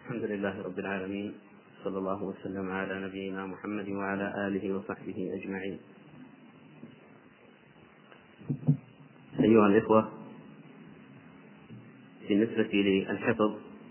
الحمد لله رب العالمين، صلى الله وسلم على نبينا محمد وعلى آله وصحبه أجمعين. أيها الإخوة، بالنسبة للحفظ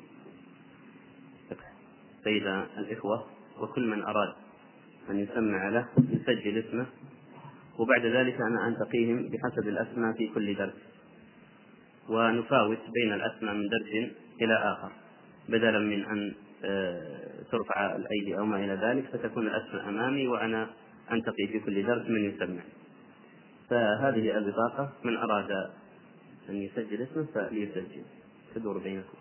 بين الإخوة وكل من أراد أن يسمع له يسجل اسمه، وبعد ذلك أنا أنتقيهم بحسب الأسماء في كل درس، ونفاوت بين الأسماء من درس إلى آخر بدلا من أن ترفع الأيدي أو ما إلى ذلك، فتكون الأسماء أمامي وأنا أنتقي في كل درس من يسمع. فهذه البطاقة، من أراد أن يسجل اسمه فليسجل، تدور بينكم.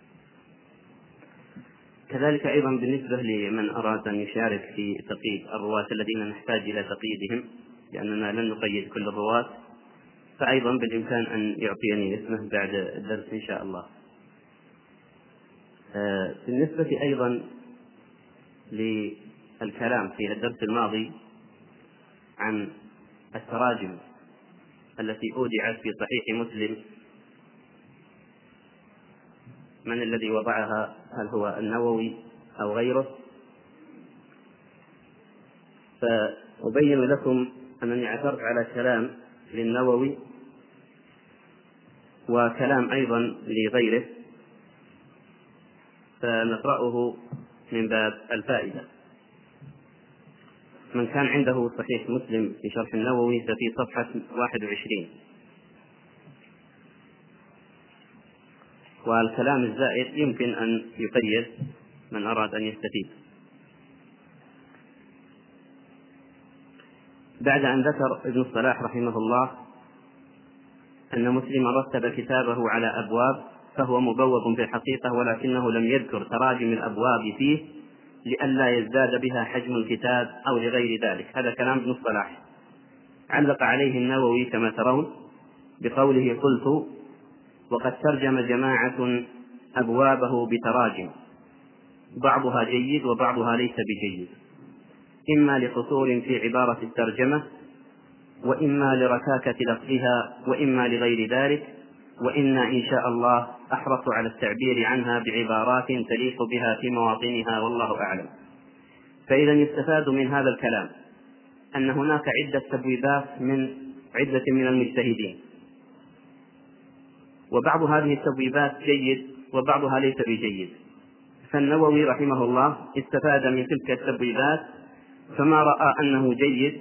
كذلك أيضا بالنسبة لمن أراد أن يشارك في تقييد الرواة الذين نحتاج إلى تقييدهم، لأننا لن نقيد كل الرواة، فأيضا بالإمكان أن يعطيني اسمه بعد الدرس إن شاء الله. بالنسبة أيضا للكلام في الدرس الماضي عن التراجم التي أودعت في صحيح مسلم، من الذي وضعها؟ هل هو النووي أو غيره؟ فأبين لكم أنني عثرت على كلام للنووي وكلام أيضا لغيره، فنقرأه من باب الفائدة. من كان عنده صحيح مسلم في شرح النووي ففي صفحة 21، والكلام الزائد يمكن أن يقيد من أراد أن يستفيد. بعد أن ذكر ابن الصلاح رحمه الله أن مسلم رتب كتابه على أبواب، فهو مبوب في الحقيقة، ولكنه لم يذكر تراجم الأبواب فيه لئلا يزداد بها حجم الكتاب أو لغير ذلك. هذا كلام ابن الصلاح. علق عليه النووي كما ترون بقوله: قلت: وقد ترجم جماعة أبوابه بتراجم، بعضها جيد وبعضها ليس بجيد، إما لقصور في عبارة الترجمة، وإما لركاكة لفظها، وإما لغير ذلك، وإنا إن شاء الله أحرص على التعبير عنها بعبارات تليق بها في مواطنها، والله أعلم. فإذا يستفاد من هذا الكلام أن هناك عدة تبويبات من عدة من المجتهدين، وبعض هذه التبويبات جيد وبعضها ليس بجيد، فالنووي رحمه الله استفاد من تلك التبويبات، فما رأى أنه جيد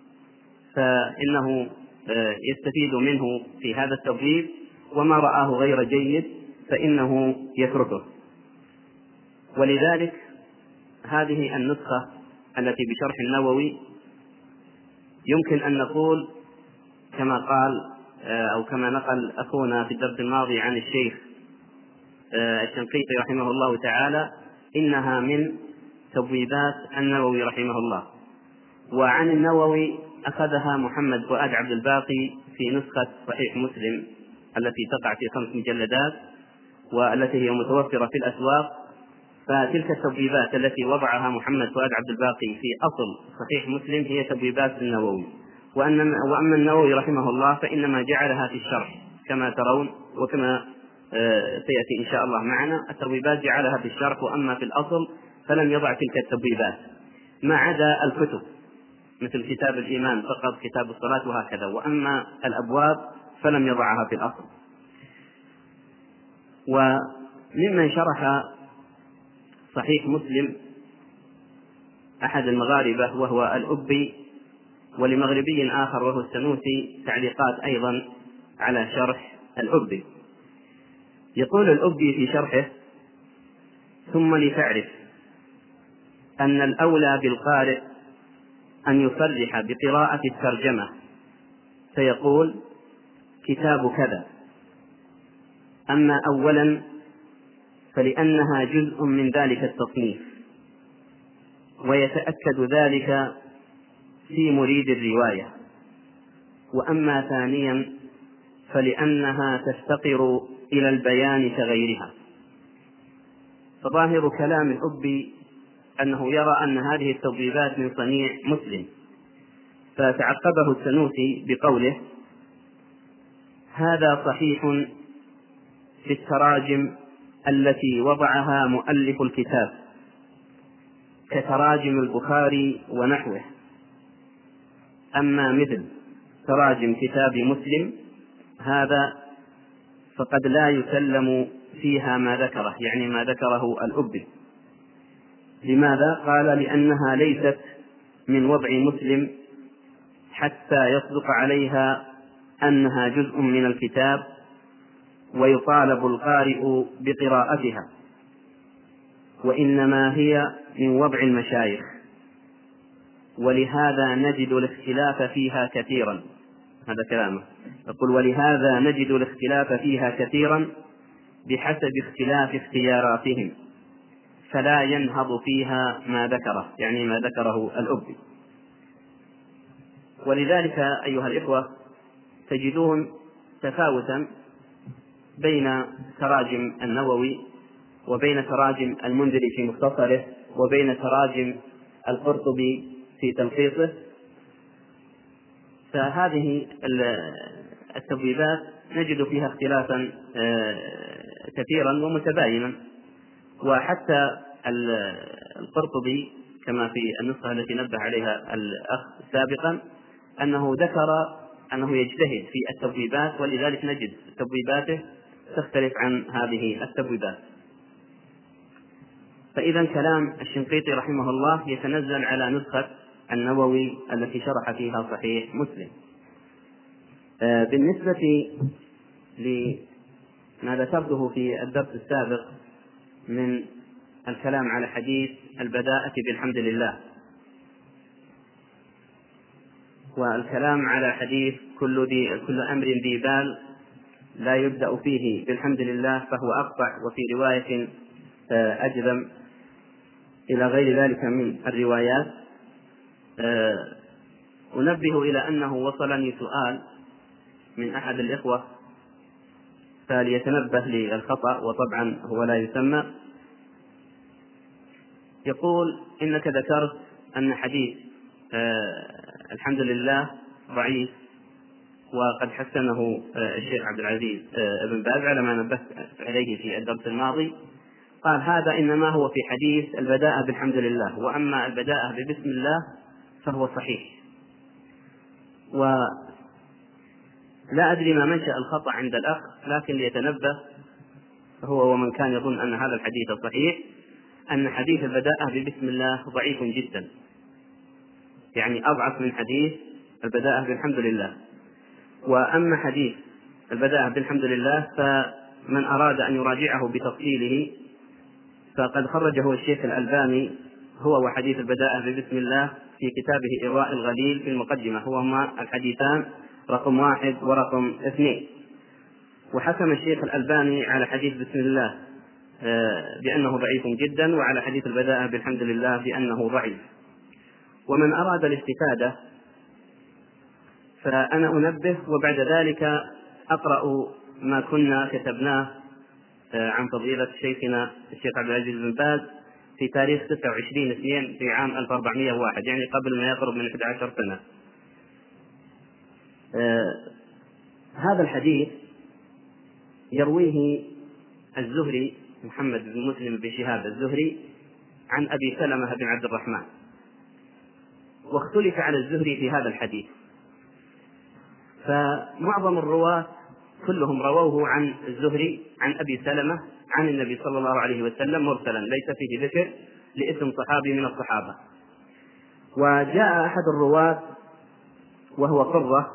فإنه يستفيد منه في هذا التبويب، وما رآه غير جيد فإنه يتركه. ولذلك هذه النسخة التي بشرح النووي يمكن أن نقول كما قال أو كما نقل أخونا في الدرس الماضي عن الشيخ الشنقيطي رحمه الله تعالى، إنها من تبويبات النووي رحمه الله. وعن النووي أخذها محمد فؤاد عبد الباقي في نسخة صحيح مسلم التي تقع في 5 مجلدات والتي هي متوفرة في الأسواق. فتلك التبويبات التي وضعها محمد فؤاد عبد الباقي في أصل صحيح مسلم هي تبويبات النووي. وأما النووي رحمه الله فإنما جعلها في الشرح كما ترون، وكما سيأتي إن شاء الله معنا، التبويبات جعلها في الشرح، وأما في الأصل فلم يضع تلك التبويبات، ما عدا الكتب مثل كتاب الإيمان فقط، كتاب الصلاة وهكذا، وأما الأبواب فلم يضعها في الأصل. وممن شرح صحيح مسلم أحد المغاربة وهو الأبي، ولمغربي آخر وهو السنوسي تعليقات أيضا على شرح الأبي. يقول الأبي في شرحه: ثم لتعرف أن الأولى بالقارئ أن يصرح بقراءة الترجمة، فيقول: كتاب كذا. أما أولا فلأنها جزء من ذلك التصنيف، ويتأكد ذلك في مريد الرواية. وأما ثانيا فلأنها تفتقر إلى البيان كغيرها. فظاهر كلام الأبي أنه يرى أن هذه التبويبات من صنيع مسلم، فتعقبه السنوسي بقوله: هذا صحيح في التراجم التي وضعها مؤلف الكتاب كتراجم البخاري ونحوه. أما مثل تراجم كتاب مسلم هذا فقد لا يسلم فيها ما ذكره، يعني ما ذكره الأبي. لماذا؟ قال لأنها ليست من وضع مسلم حتى يصدق عليها أنها جزء من الكتاب ويطالب القارئ بقراءتها، وإنما هي من وضع المشايخ، ولهذا نجد الاختلاف فيها كثيرا. هذا كلامه، يقول: ولهذا نجد الاختلاف فيها كثيرا بحسب اختلاف اختياراتهم، فلا ينهض فيها ما ذكره، يعني ما ذكره الأبي. ولذلك أيها الإخوة تجدون تفاوتا بين تراجم النووي وبين تراجم المنذري في مختصره وبين تراجم القرطبي في تلخيصه. فهذه التبويبات نجد فيها اختلافا كثيرا ومتباينا. وحتى القرطبي كما في النسخة التي نبه عليها الأخ سابقا أنه ذكر أنه يجتهد في التبويبات، ولذلك نجد تبويباته تختلف عن هذه التبويبات. فإذا كلام الشنقيطي رحمه الله يتنزل على نسخة النووي التي شرح فيها صحيح مسلم. بالنسبة لما ذكرته في الدرس السابق من الكلام على حديث البداءة بالحمد لله، والكلام على حديث كل أمر ذي بال لا يبدأ فيه بالحمد لله فهو أقطع، وفي رواية أجذم، إلى غير ذلك من الروايات، أنبه إلى أنه وصلني سؤال من أحد الإخوة فليتنبه للخطأ، وطبعا هو لا يسمى. يقول: إنك ذكرت أن حديث الحمد لله ضعيف وقد حسنه الشيخ عبد العزيز بن باز على ما نبهت عليه في الدرس الماضي. قال: هذا إنما هو في حديث البداءة بالحمد لله، وأما البداءة ببسم الله فهو صحيح. ولا أدري ما منشأ الخطأ عند الأخ، لكن ليتنبه هو ومن كان يظن أن هذا الحديث صحيح، أن حديث البداءة ببسم الله ضعيف جدا، يعني أضعف من حديث البداءة بالحمد لله. وأما حديث البداءة بالحمد لله فمن أراد أن يراجعه بتفصيله فقد خرجه الشيخ الألباني هو وحديث البداءة ببسم الله في كتابه إرواء الغليل في المقدمة، هما الحديثان رقم 1 ورقم 2. وحكم الشيخ الألباني على حديث بسم الله بأنه ضعيف جدا، وعلى حديث البداءة بالحمد لله بأنه ضعيف. ومن أراد الاستفادة فأنا أنبه، وبعد ذلك أقرأ ما كنا كتبناه عن فضيلة شيخنا الشيخ عبد العزيز بن باز في تاريخ 29/2 في عام 1401، يعني قبل ما يقرب من 11 سنة. هذا الحديث يرويه الزهري محمد بن مسلم بن شهاب الزهري عن أبي سلمة بن عبد الرحمن، واختلف على الزهري في هذا الحديث، فمعظم الرواة كلهم رووه عن الزهري عن أبي سلمة عن النبي صلى الله عليه وسلم مرسلا، ليس فيه ذكر لاسم صحابي من الصحابة. وجاء أحد الرواة وهو قرة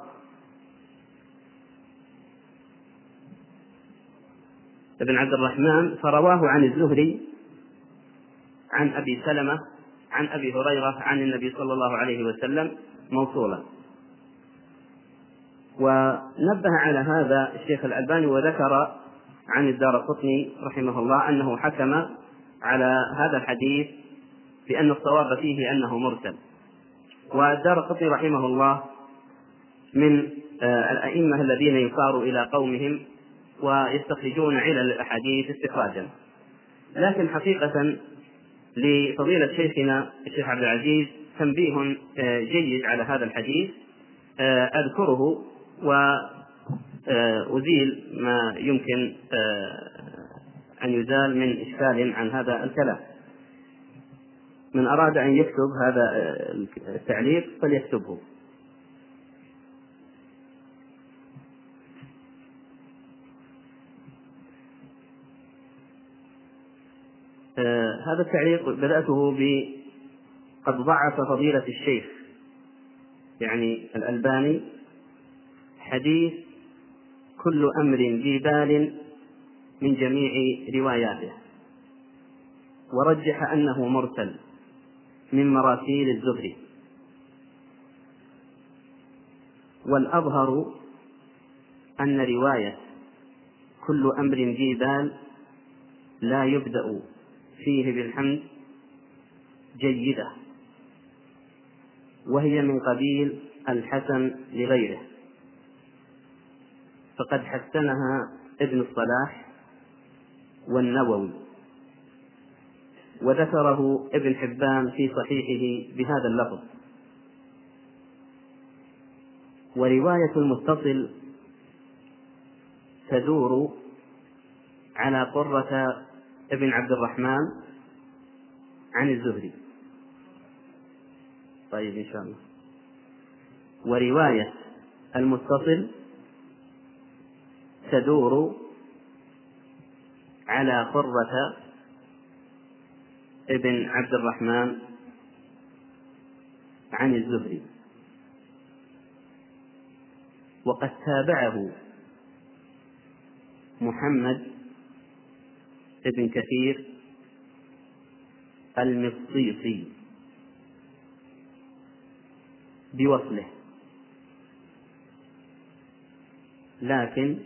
ابن عبد الرحمن فرواه عن الزهري عن أبي سلمة عن أبي هريرة عن النبي صلى الله عليه وسلم موصولا. ونبه على هذا الشيخ الألباني وذكر عن الدارقطني رحمه الله أنه حكم على هذا الحديث بأن الصواب فيه أنه مرسل. والدارقطني رحمه الله من الأئمة الذين يصار إلى قومهم ويستخرجون علل الأحاديث استخراجا، لكن حقيقة لفضيلة شيخنا الشيخ عبد العزيز تنبيه جيد على هذا الحديث أذكره وأزيل ما يمكن أن يزال من إشكال عن هذا الكلام. من أراد أن يكتب هذا التعليق فليكتبه. هذا التعليق بدأته قد ضعف فضيلة الشيخ يعني الألباني حديث كل أمر ذي بال من جميع رواياته، ورجح أنه مرسل من مراسيل الزهري. والأظهر أن رواية كل أمر ذي بال لا يبدأ فيه بالحمد جيدة، وهي من قبيل الحسن لغيره، فقد حسنها ابن الصلاح والنووي، وذكره ابن حبان في صحيحه بهذا اللفظ. ورواية المتصل تدور على قرة ابن عبد الرحمن عن الزهري. طيب إن شاء الله. ورواية المتصل تدور على قرة ابن عبد الرحمن عن الزهري، وقد تابعه محمد ابن كثير المصيصي بوصله، لكن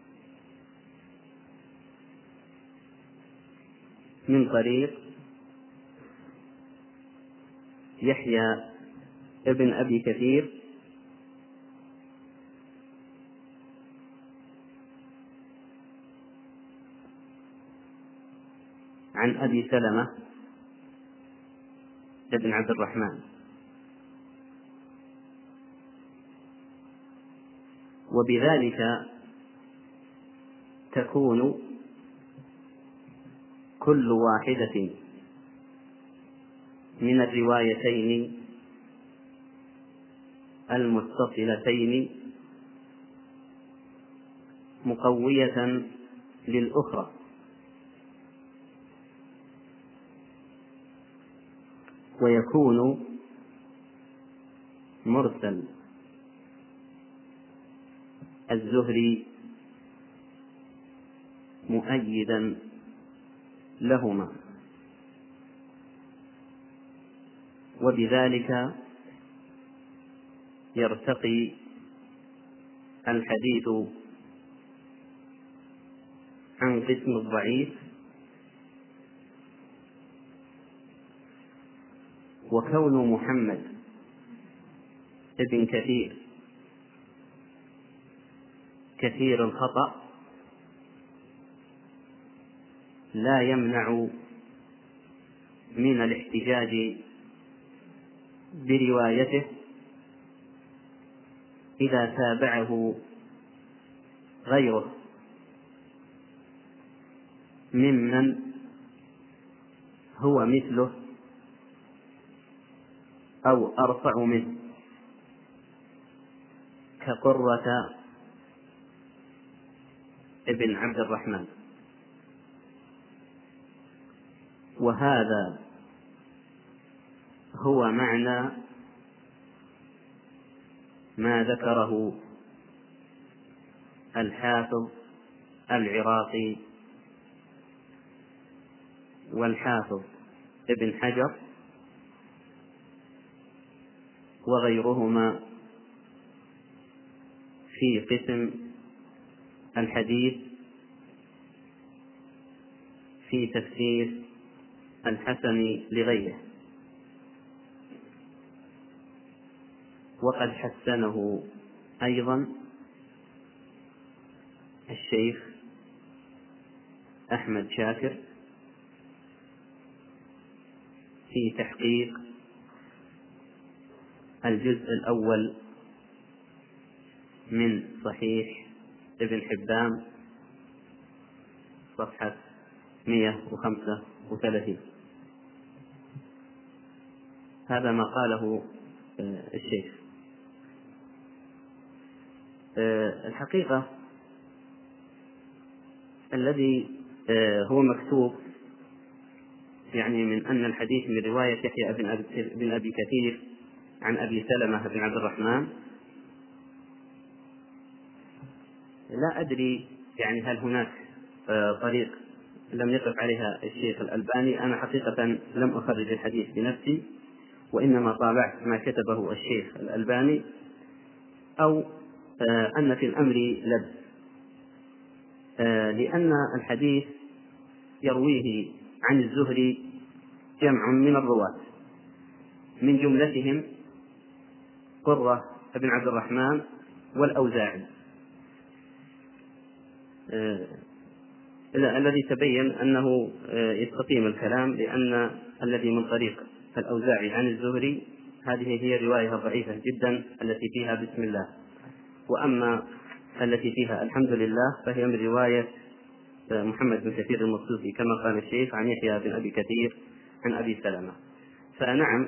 من طريق يحيى ابن أبي كثير عن أبي سلمة ابن عبد الرحمن. وبذلك تكون كل واحدة من الروايتين المتصلتين مقوية للأخرى، ويكون مرسل الزهري مؤيدا لهما، وبذلك يرتقي الحديث عن قسم الضعيف، وكون محمد ابن كثير كثير الخطأ لا يمنع من الاحتجاج بروايته إذا تابعه غيره ممن هو مثله أو أرفع منه، كقرة ابن عبد الرحمن. وهذا هو معنى ما ذكره الحافظ العراقي والحافظ ابن حجر وغيرهما في قسم الحديث في تفسير الحسن لغيره، وقد حسنه أيضا الشيخ أحمد شاكر في تحقيق الجزء الأول من صحيح ابن حبان صفحة 135. هذا ما قاله الشيخ. الحقيقة الذي هو مكتوب يعني من أن الحديث من رواية يحيى بن أبي كثير عن أبي سلمة بن عبد الرحمن، لا أدري يعني هل هناك طريق لم يقف عليها الشيخ الألباني. أنا حقيقة لم أخرج الحديث بنفسي، وإنما طابعت ما كتبه الشيخ الألباني، أو أن في الأمر لبس، لأن الحديث يرويه عن الزهري جمع من الرواة، من جملتهم قرة بن عبد الرحمن والأوزاعي، الذي تبين أنه يستقيم الكلام، لأن الذي من طريق الأوزاعي عن الزهري هذه هي الرواية الضعيفة جدا التي فيها بسم الله، وأما التي فيها الحمد لله فهي من رواية محمد بن كثير المصوصي كما قال الشيخ عن يحيى بن أبي كثير عن أبي سلمة. فنعم،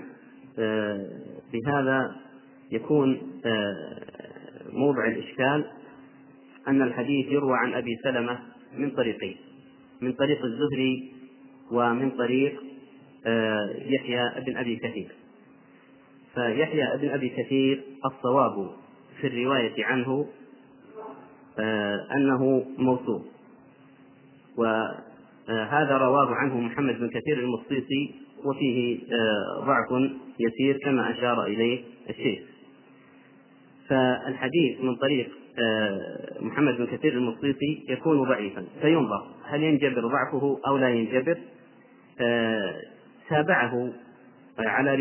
بهذا يكون موضع الإشكال أن الحديث يروى عن أبي سلمة من طريقين، من طريق الزهري ومن طريق يحيى بن أبي كثير. فيحيى بن أبي كثير الصواب في الرواية عنه أنه موصول، وهذا رواه عنه محمد بن كثير المصيصي، وفيه ضعف يسير كما أشار إليه الشيخ. فالحديث من طريق محمد بن كثير المصيصي يكون ضعيفا، فينظر هل ينجبر ضعفه أو لا ينجبر. تابعه على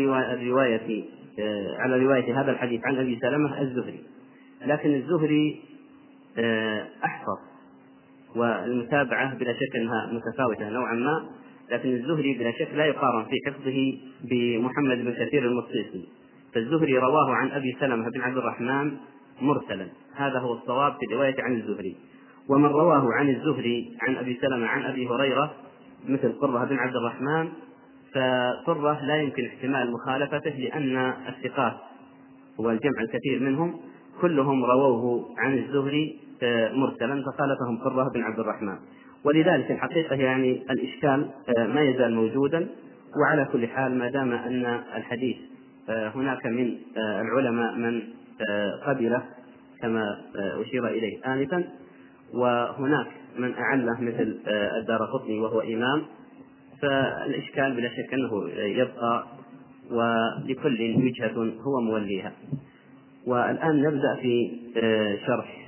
رواية هذا الحديث عن أبي سلمة الزهري، لكن الزهري أحفظ، والمتابعة بلا شك أنها متفاوتة نوعا ما، لكن الزهري بلا شك لا يقارن في حفظه بمحمد بن كثير المصيصي. فالزهري رواه عن أبي سلمة بن عبد الرحمن مرسلا، هذا هو الصواب في الرواية عن الزهري. ومن رواه عن الزهري عن أبي سلمة عن أبي هريرة مثل قرة بن عبد الرحمن، فقرة لا يمكن احتمال مخالفته، لأن الثقات والجمع الكثير منهم كلهم رووه عن الزهري مرسلا، فخالفهم قرة بن عبد الرحمن. ولذلك الحقيقة يعني الإشكال ما يزال موجودا. وعلى كل حال ما دام أن الحديث هناك من العلماء من قبله كما أشير إليه آنفا، وهناك من أعله مثل الدارقطني وهو إمام، فالإشكال بلا شك أنه يبقى، ولكل وجهة هو موليها. والآن نبدأ في شرح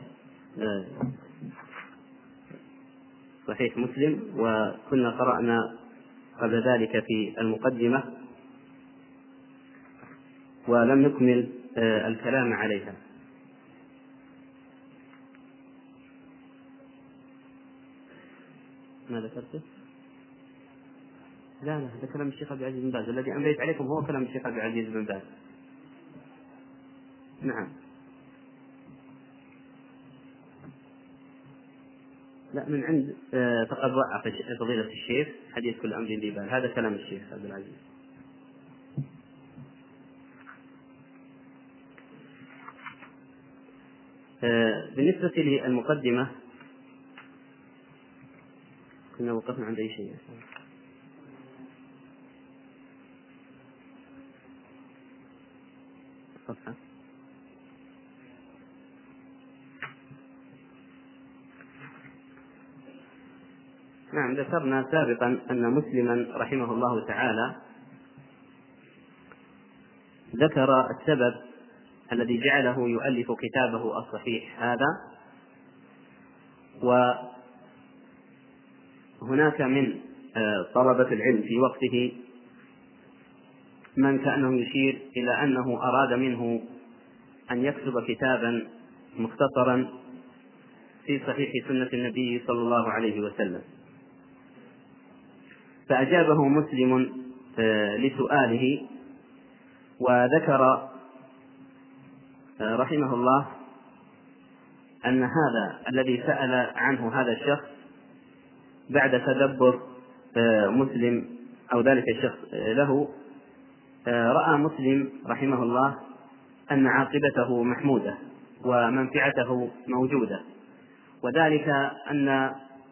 صحيح مسلم، وكنا قرأنا قبل ذلك في المقدمة ولم نكمل الكلام عليها. ما ذكرته؟ لا هذا كلام الشيخ عبد العزيز بن باز، الذي أمليت عليكم هو كلام الشيخ عبد العزيز بن باز. نعم، لا من عند فقد ضعف فضيلة الشيخ حديث كل أمر ذي بال، هذا كلام الشيخ عبد العزيز. بالنسبة للمقدمة كنا وقفنا عند أي شيء؟ الصفحة. نعم، ذكرنا سابقا أن مسلما رحمه الله تعالى ذكر السبب الذي جعله يؤلف كتابه الصحيح هذا، وهناك من طلبة العلم في وقته من كأنه يشير إلى أنه أراد منه أن يكتب كتابا مختصرا في صحيح سنة النبي صلى الله عليه وسلم، فأجابه مسلم لسؤاله، وذكر رحمه الله أن هذا الذي سأل عنه هذا الشخص بعد تدبر مسلم أو ذلك الشخص له رأى مسلم رحمه الله أن عاقبته محمودة ومنفعته موجودة، وذلك أن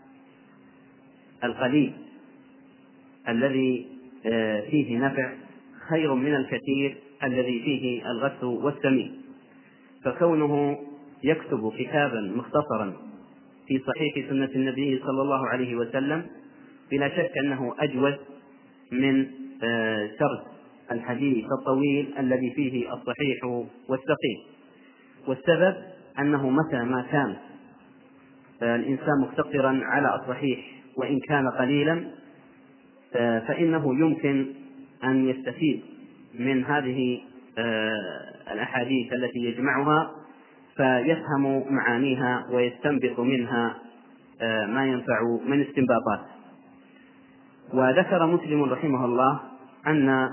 القليل الذي فيه نفع خير من الكثير الذي فيه الغث والسمين. فكونه يكتب كتابا مختصرا في صحيح سنة النبي صلى الله عليه وسلم بلا شك أنه أجود من سرد الحديث الطويل الذي فيه الصحيح والسقيم. والسبب أنه متى ما كان الإنسان مقتصرا على الصحيح وإن كان قليلا فإنه يمكن أن يستفيد من هذه الأحاديث التي يجمعها فيفهم معانيها ويستنبط منها ما ينفع من استنباطات. وذكر مسلم رحمه الله أن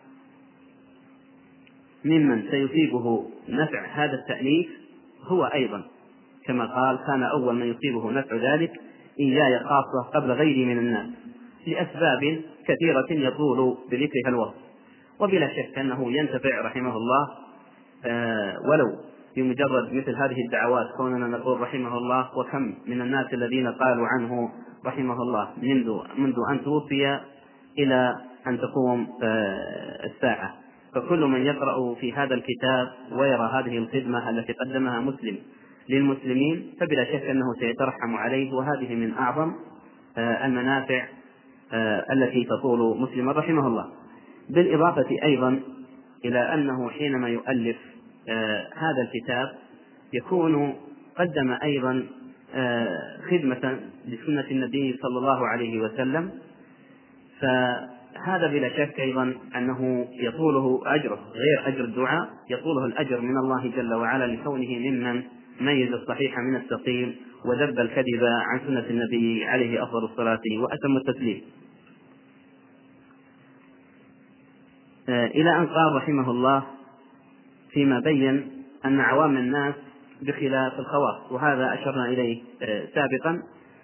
ممن سيصيبه نفع هذا التأليف هو أيضا كما قال كان أول من يصيبه نفع ذلك إياي خاصة قبل غيري من الناس، لأسباب كثيرة يطول بذكرها الوقت. وبلا شك أنه ينتفع رحمه الله ولو بمجرد مثل هذه الدعوات، كوننا نقول رحمه الله وكم من الناس الذين قالوا عنه رحمه الله منذ أن توفي إلى أن تقوم الساعة. فكل من يقرأ في هذا الكتاب ويرى هذه الخدمة التي قدمها مسلم للمسلمين فبلا شك أنه سيترحم عليه، وهذه من أعظم المنافع التي تطول مسلم رحمه الله. بالإضافة أيضا إلى أنه حينما يؤلف هذا الكتاب يكون قدم أيضا خدمة لسنة النبي صلى الله عليه وسلم، فهذا بلا شك أيضا أنه يطوله أجره غير أجر الدعاء، يطوله الأجر من الله جل وعلا لكونه ممن ميز الصحيح من السقيم وذب الكذب عن سنة النبي عليه أفضل الصلاة وأتم التسليم. إلى أن قال رحمه الله فيما بين أن عوام الناس بخلاف الخواص، وهذا أشرنا إليه سابقا،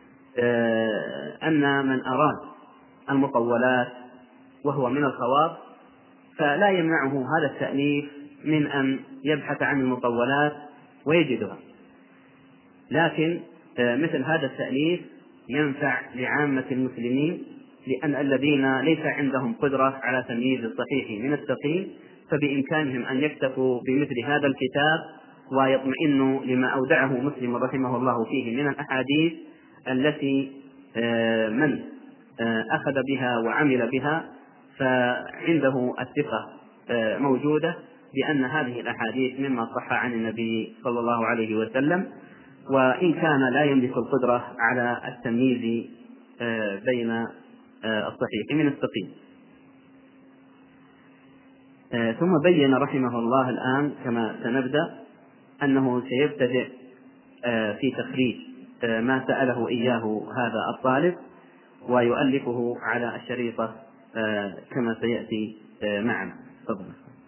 أن من أراد المطولات وهو من الخواص فلا يمنعه هذا التأليف من أن يبحث عن المطولات ويجدها، لكن مثل هذا التأليف ينفع لعامة المسلمين، لأن الذين ليس عندهم قدرة على تمييز الصحيح من السقيم فبإمكانهم أن يكتفوا بمثل هذا الكتاب ويطمئنوا لما أودعه مسلم رحمه الله فيه من الأحاديث التي من أخذ بها وعمل بها فعنده الثقة موجودة بأن هذه الأحاديث مما صح عن النبي صلى الله عليه وسلم، وإن كان لا يملك القدرة على التمييز بين الصحيح من السقيم. ثم بين رحمه الله الآن كما سنبدأ أنه سيبتدئ في تخريج ما سأله إياه هذا الطالب ويؤلفه على الشريطة كما سيأتي معنا. تفضل.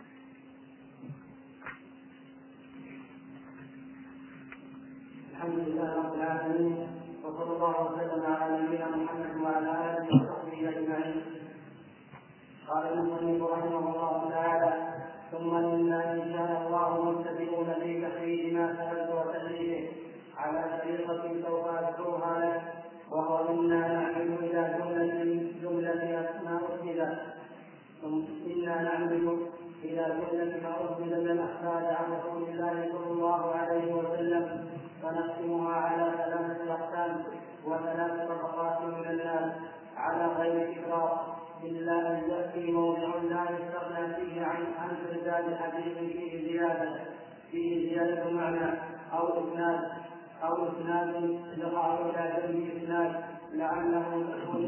الحمد لله رب العالمين، وصلى الله وسلم على نبينا محمد وعلى آله وصحبه أجمعين. قال المصنف رحمه الله تعالى: ثم إنا إن شاء الله مبتدئون في تخريج ما سألت وتأليفه على طريقة سوف أذكرها لك، وهو منا نعمل إلى جملة ما أسند، إنا نعمل إلى جملة ما أسند من الأخبار عن رسول الله صلى الله عليه وسلم، فنقسمها على ثلاثة أقسام وثلاث طبقات من الناس على غير إفراط، إلا أن يأتي موضع لا يستغنى فيه عن إرسال حديث فيه زيادة معنى أو إسناد يقع إلى جنب إسناد لعله تكون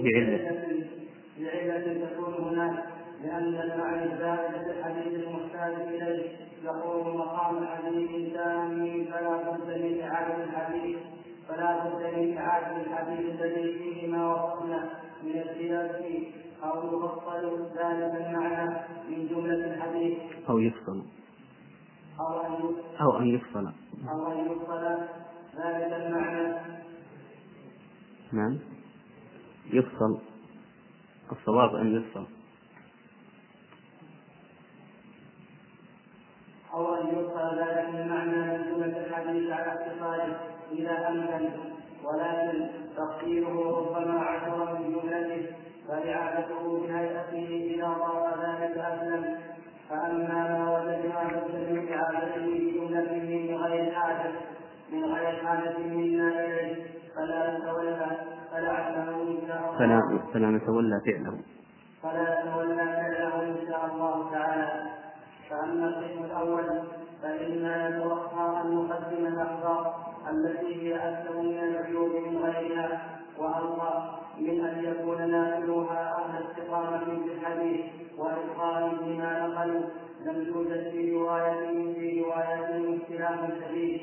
بعلة تكون هناك، لأن المعنى الزائد في الحديث المحتاج إليه يقوم مقام الحديث تام فلا بد من إعادة الحديث الذي فيه ما وصفنا من الزيادة أو يفصل ذلك المعنى من جملة الحديث أو يفصل ذلك المعنى. نعم، يفصل الصواب أن يفصل أو أن يفصل ذلك من معنى من جملة الحديث على اتصاله إذا أمكن، ولكن تفصيله ربما عشر من جملته، فإعادته بهيئته إذا ضاق ذلك أسلم. فأما ما وجدناه في إعادته بجملته من غير حاجة منا إليه فلا نتولى فعله إن شاء الله تعالى. فأما القسم الأول فإنا نتوقع أن نقدم الأخبار التي هي أكثر من العيوب من غيرها وأرضى من أن يكون ناقلوها أهل استقامة في الحديث وإتقان بما نقلوا لم يوجد في رواياتهم اختلاف شديد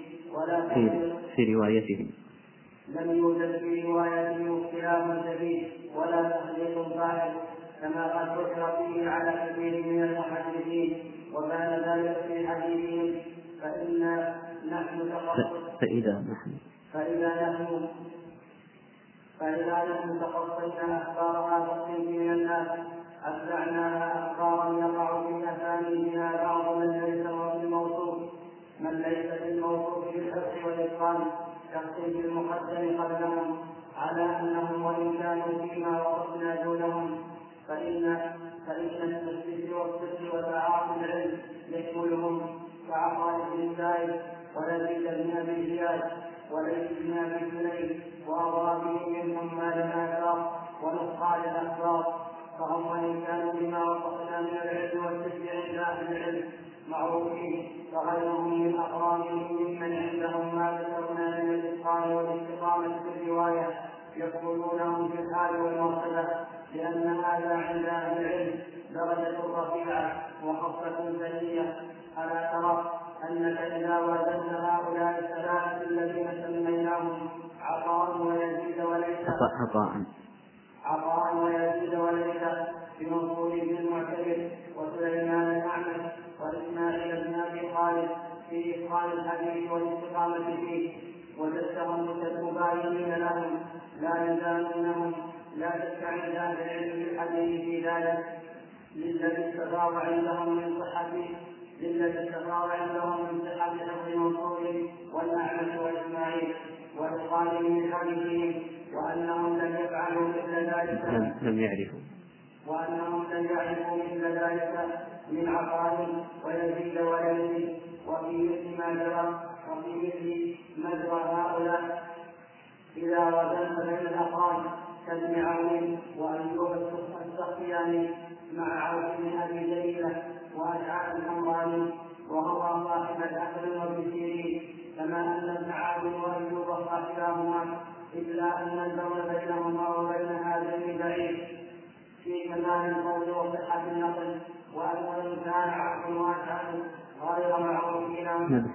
ولا تخليط باهظ كما قد ذكر فيه على كثير من المحدثين، وكان ذلك في حديثهم. فإذا نحن تقصينا أخبار هذا الصنف من الناس أتبعناها أخبارا يقع في أسانيدنا بعض من ليس بالموصوف بالحفظ والإتقان كالصنف المقدم قبلهم، على أنهم وإن كانوا فيما وصفنا دونهم، فإن التسليم والصدق وتعاطي العلم يشملهم كعطاء بن زايد وليس بن أبي زياد وليس بن أبي سليم وأضرابهم منهم ما لنا أثار ونقال الأخبار. فهم وإن كانوا بما وصفنا من العلم والتشريع عند أهل العلم معروفين، فغيرهم من أقرانهم ممن عندهم ما ذكرنا من الإتقان والاستقامة في الرواية يقولونهم في الحال والمرتبة، لأن هذا عند أهل العلم درجة رفيعة وخصلة ثانية. ألا ترى أنك إذا وازنت هؤلاء الثلاثة الذين سميناهم عطاء ويزيد وليس بمنصور بن المعتمر وسليمان الأعمش وإسماعيل بن أبي خالد في إتقان الحديث والاستقامة فيه، وجدتهم مباينين لهم لا يزالونهم لا شك عند أهل العلم بالحديث في ذلك للذي استطاع عندهم من صحة حفظ منصور والأعمش وإسماعيل وإتقان من حديثهم، وأنهم لم يفعلوا مثل ذلك من عطاء ويزيد ويزيد. وفي مثل مجرى هؤلاء إذا وزنت بين الأقران كابن عون وأيوب السختياني مع عوف بن أبي جريرة وأشعث الحمراني وهو صاحب الأخر وابن سيرين، كما أن ابن عون وأيوب صاحباهما، إلا أن البول بينهما وبين هذين بعيد في كمال القول وصحة النقل، وأن الإنسان عقل وأشعث غير معروفين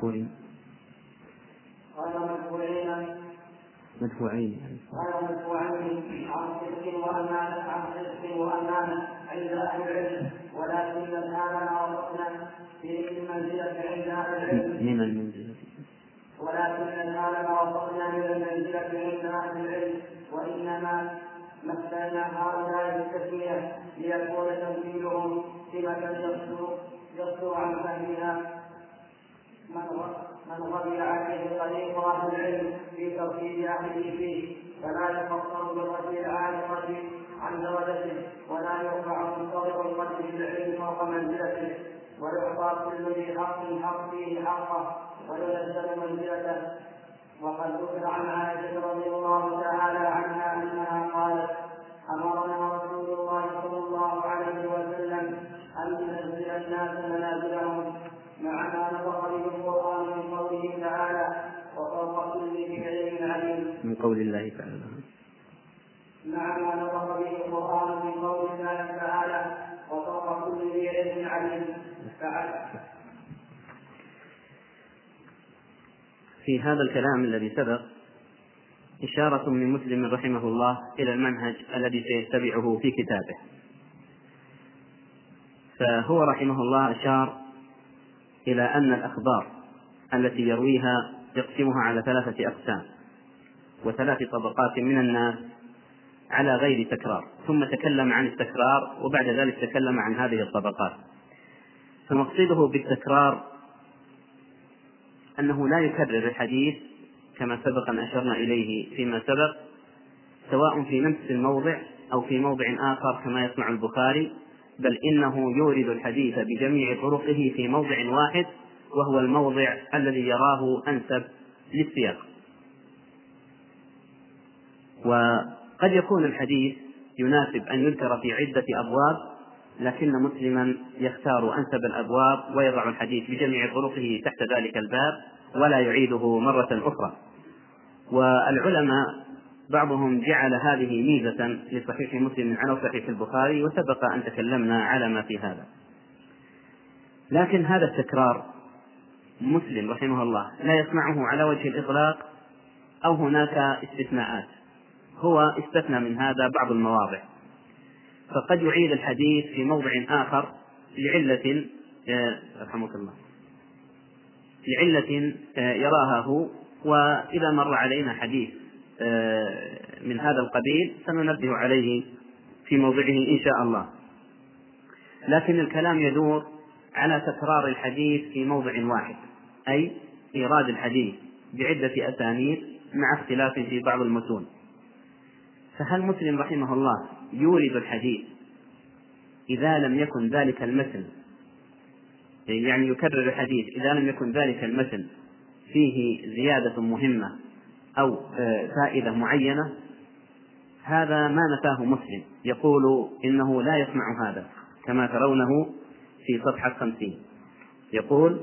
مدفوعين عن صدق وأمانة عند أهل العلم، ولكن الآن وصفنا في المنزلة عند أهل العلم وإنما مثلنا هؤلاء بالتسمية ليكون تمثيلهم سمة يصدر عن فهمها من غبي عليه طريق أهل العلم في ترتيب أهله فيه، فلا يفصل بالرجل العالقة عن درجته، ولا يرفع منتظر القدر بالعلم فوق منزلته، ويعطى كل ذي حق فيه حقه وينزل منزلته. وقد ذكر عن عائشة رضي الله تعالى عنها أنها قالت: أمرنا رسول الله صلى الله عليه وسلم أن ننزل الناس منازلهم، مع ما نطق به القرآن من قوله تعالى: وفوق كل ذي علم عليم، من قول الله تعالى، مع ما نطق به القرآن من قول الله تعالى: وفوق كل ذي علم عليم. في هذا الكلام الذي سبق إشارة من مسلم رحمه الله إلى المنهج الذي سيتبعه في كتابه. فهو رحمه الله أشار إلى أن الأخبار التي يرويها يقسمها على 3 أقسام و3 طبقات من الناس على غير تكرار، ثم تكلم عن التكرار وبعد ذلك تكلم عن هذه الطبقات. فمقصده بالتكرار أنه لا يكرر الحديث كما سبق أن أشرنا إليه فيما سبق، سواء في نفس الموضع أو في موضع آخر كما يصنع البخاري، بل إنه يورد الحديث بجميع طرقه في موضع واحد، وهو الموضع الذي يراه أنسب للسياق. وقد يكون الحديث يناسب أن يذكر في عدة أبواب، لكن مسلما يختار أنسب الأبواب ويضع الحديث بجميع طرقه تحت ذلك الباب ولا يعيده مرة أخرى. والعلماء بعضهم جعل هذه ميزة لصحيح مسلم على صحيح البخاري، وسبق أن تكلمنا على ما في هذا. لكن هذا التكرار مسلم رحمه الله لا يصنعه على وجه الإطلاق، أو هناك استثناءات. هو استثنى من هذا بعض المواضع، فقد يعيد الحديث في موضع آخر لعلة رحمك الله لعلة يراها هو، وإذا مر علينا حديث من هذا القبيل سننبه عليه في موضعه إن شاء الله. لكن الكلام يدور على تكرار الحديث في موضع واحد، أي إيراد الحديث بعدة أسانيد مع اختلاف في بعض المتون. فهل مسلم رحمه الله يورد الحديث إذا لم يكن ذلك المتن، يعني يكرر الحديث إذا لم يكن ذلك المتن فيه زيادة مهمة أو فائدة معينة؟ هذا ما نفاه مسلم، يقول إنه لا يصنع هذا كما ترونه في صفحة 50. يقول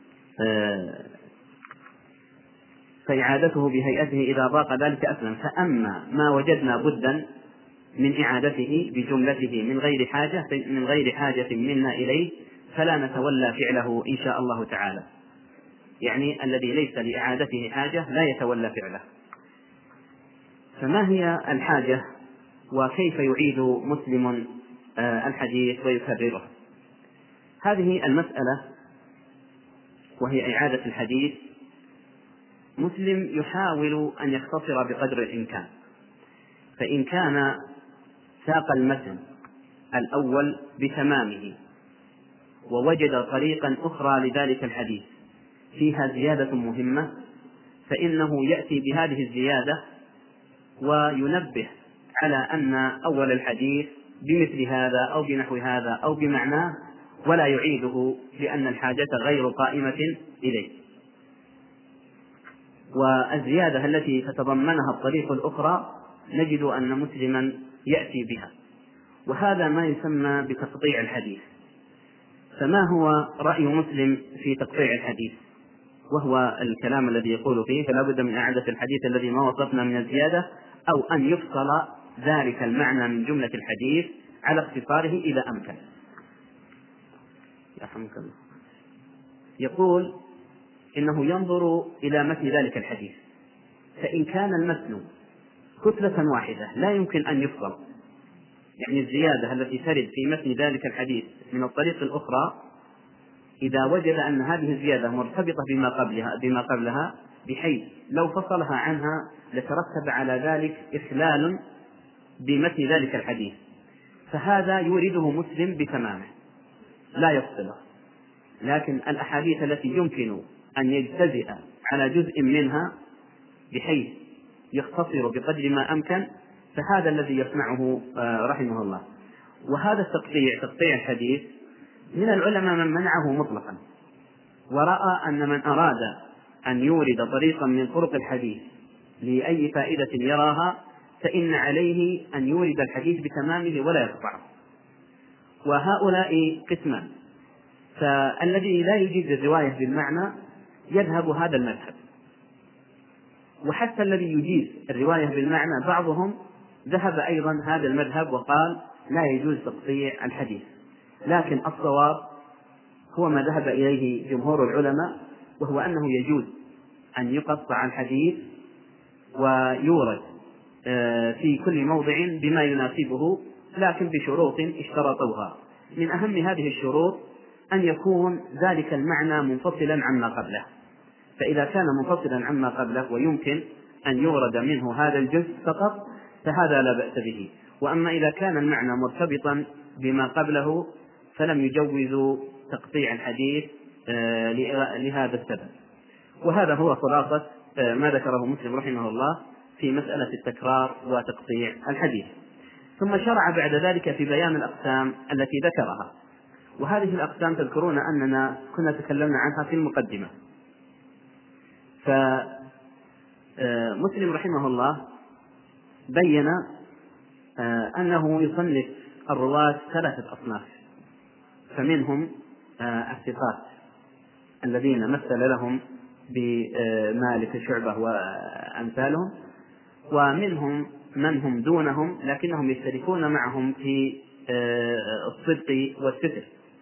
فإعادته بهيئته إذا ضاق ذلك أسلم، فأما ما وجدنا بدا من إعادته بجملته من غير حاجة منا إليه فلا نتولى فعله إن شاء الله تعالى. يعني الذي ليس لإعادته حاجة لا يتولى فعله. فما هي الحاجة وكيف يعيد مسلم الحديث ويكرره؟ هذه المسألة وهي إعادة الحديث، مسلم يحاول أن يختصر بقدر الإمكان. فإن كان ساق المتن الأول بتمامه ووجد طريقا أخرى لذلك الحديث فيها زيادة مهمة، فإنه يأتي بهذه الزيادة وينبه على أن أول الحديث بمثل هذا أو بنحو هذا أو بمعناه، ولا يعيده لأن الحاجة غير قائمة إليه. والزيادة التي تتضمنها الطريق الأخرى نجد أن مسلما يأتي بها، وهذا ما يسمى بتقطيع الحديث. فما هو رأي مسلم في تقطيع الحديث؟ وهو الكلام الذي يقول فيه فلا بد من إعادة الحديث الذي ما وصفنا من الزيادة، أو أن يفصل ذلك المعنى من جملة الحديث على اختصاره إذا أمكن. يرحمك الله. يقول إنه ينظر إلى متن ذلك الحديث، فإن كان المتن كتلة واحدة لا يمكن أن يفصل، يعني الزيادة التي ترد في متن ذلك الحديث من الطريق الأخرى، إذا وجد أن هذه الزيادة مرتبطة بما قبلها بحيث لو فصلها عنها لترتب على ذلك إخلال بمتن ذلك الحديث، فهذا يورده مسلم بتمامه لا يفصله. لكن الأحاديث التي يمكن أن يجتزئ على جزء منها بحيث يختصر بقدر ما أمكن، فهذا الذي يصنعه رحمه الله. وهذا تقطيع الحديث من العلماء من منعه مطلقا، ورأى أن من أراد أن يورد طريقا من طرق الحديث لأي فائدة يراها فإن عليه أن يورد الحديث بتمامه ولا يقطعه. وهؤلاء قسمان، فالذي لا يجيز الرواية بالمعنى يذهب هذا المذهب، وحتى الذي يجيز الرواية بالمعنى بعضهم ذهب أيضا هذا المذهب وقال لا يجوز تقطيع الحديث. لكن الصواب هو ما ذهب إليه جمهور العلماء، وهو أنه يجوز أن يقطع الحديث ويورد في كل موضع بما يناسبه، لكن بشروط اشترطوها. من أهم هذه الشروط أن يكون ذلك المعنى منفصلا عما قبله، فإذا كان منفصلا عما قبله ويمكن أن يورد منه هذا الجزء فقط فهذا لا بأس به. وأما إذا كان المعنى مرتبطا بما قبله فلم يجوزوا تقطيع الحديث لهذا السبب. وهذا هو خلاصة ما ذكره مسلم رحمه الله في مسألة التكرار وتقطيع الحديث. ثم شرع بعد ذلك في بيان الأقسام التي ذكرها، وهذه الأقسام تذكرون أننا كنا تكلمنا عنها في المقدمة. فمسلم رحمه الله بين أنه يصنف الرواة 3 أصناف، فمنهم الثقات الذين مثل لهم بمالك شعبة وأمثالهم، ومنهم من هم دونهم لكنهم يشتركون معهم في الصدق والستر،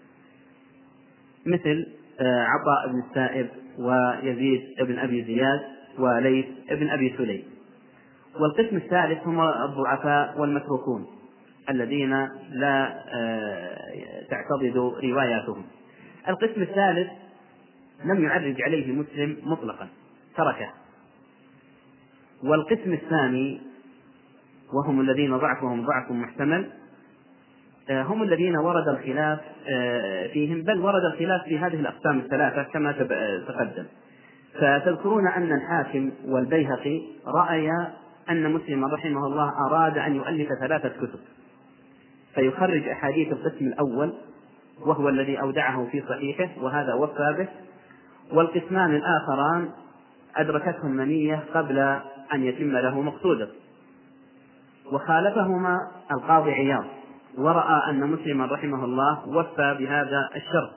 مثل عطاء بن السائب ويزيد بن أبي زياد وليث بن أبي سليم. والقسم الثالث هم الضعفاء والمتروكون الذين لا تعتضد رواياتهم. القسم الثالث لم يعرج عليه مسلم مطلقا، تركه. والقسم الثاني وهم الذين ضعفهم ضعف محتمل هم الذين ورد الخلاف فيهم، بل ورد الخلاف في هذه الأقسام الثلاثة كما تقدم. فتذكرون أن الحاكم والبيهقي رأيا أن مسلم رحمه الله أراد أن يؤلف 3 كتب، فيخرج أحاديث القسم الأول وهو الذي أودعه في صحيحه وهذا وفى به، والقسمان الآخران أدركته المنية قبل أن يتم له مقصوده. وخالفهما القاضي عياض ورأى أن مسلم رحمه الله وفى بهذا الشرط،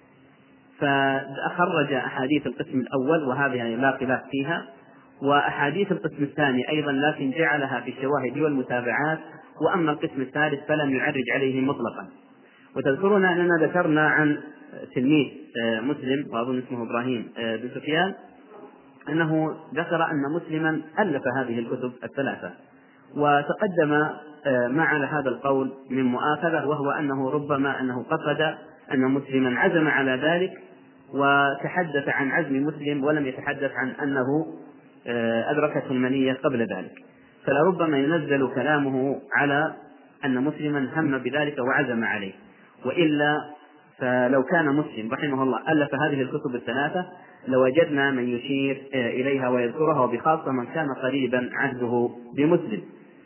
فخرج أحاديث القسم الأول وهذه لا خلاف فيها، وأحاديث القسم الثاني أيضا لكن جعلها في الشواهد والمتابعات، وأما القسم الثالث فلم يعرج عليه مطلقا. وتذكرون أننا ذكرنا عن تلميذ مسلم وأظن اسمه إبراهيم بن سفيان أنه ذكر أن مسلما ألف هذه الكتب ال3، وتقدم ما على هذا القول من مؤاخذة، وهو أنه ربما أنه قصد أن مسلما عزم على ذلك وتحدث عن عزم مسلم ولم يتحدث عن أنه أدركته المنية قبل ذلك، فلربما ينزل كلامه على أن مسلما هم بذلك وعزم عليه. وإلا فلو كان مسلم رحمه الله ألف هذه الكتب ال3 لوجدنا من يشير إليها ويذكرها، وبخاصة من كان قريبا عهده بمسلم.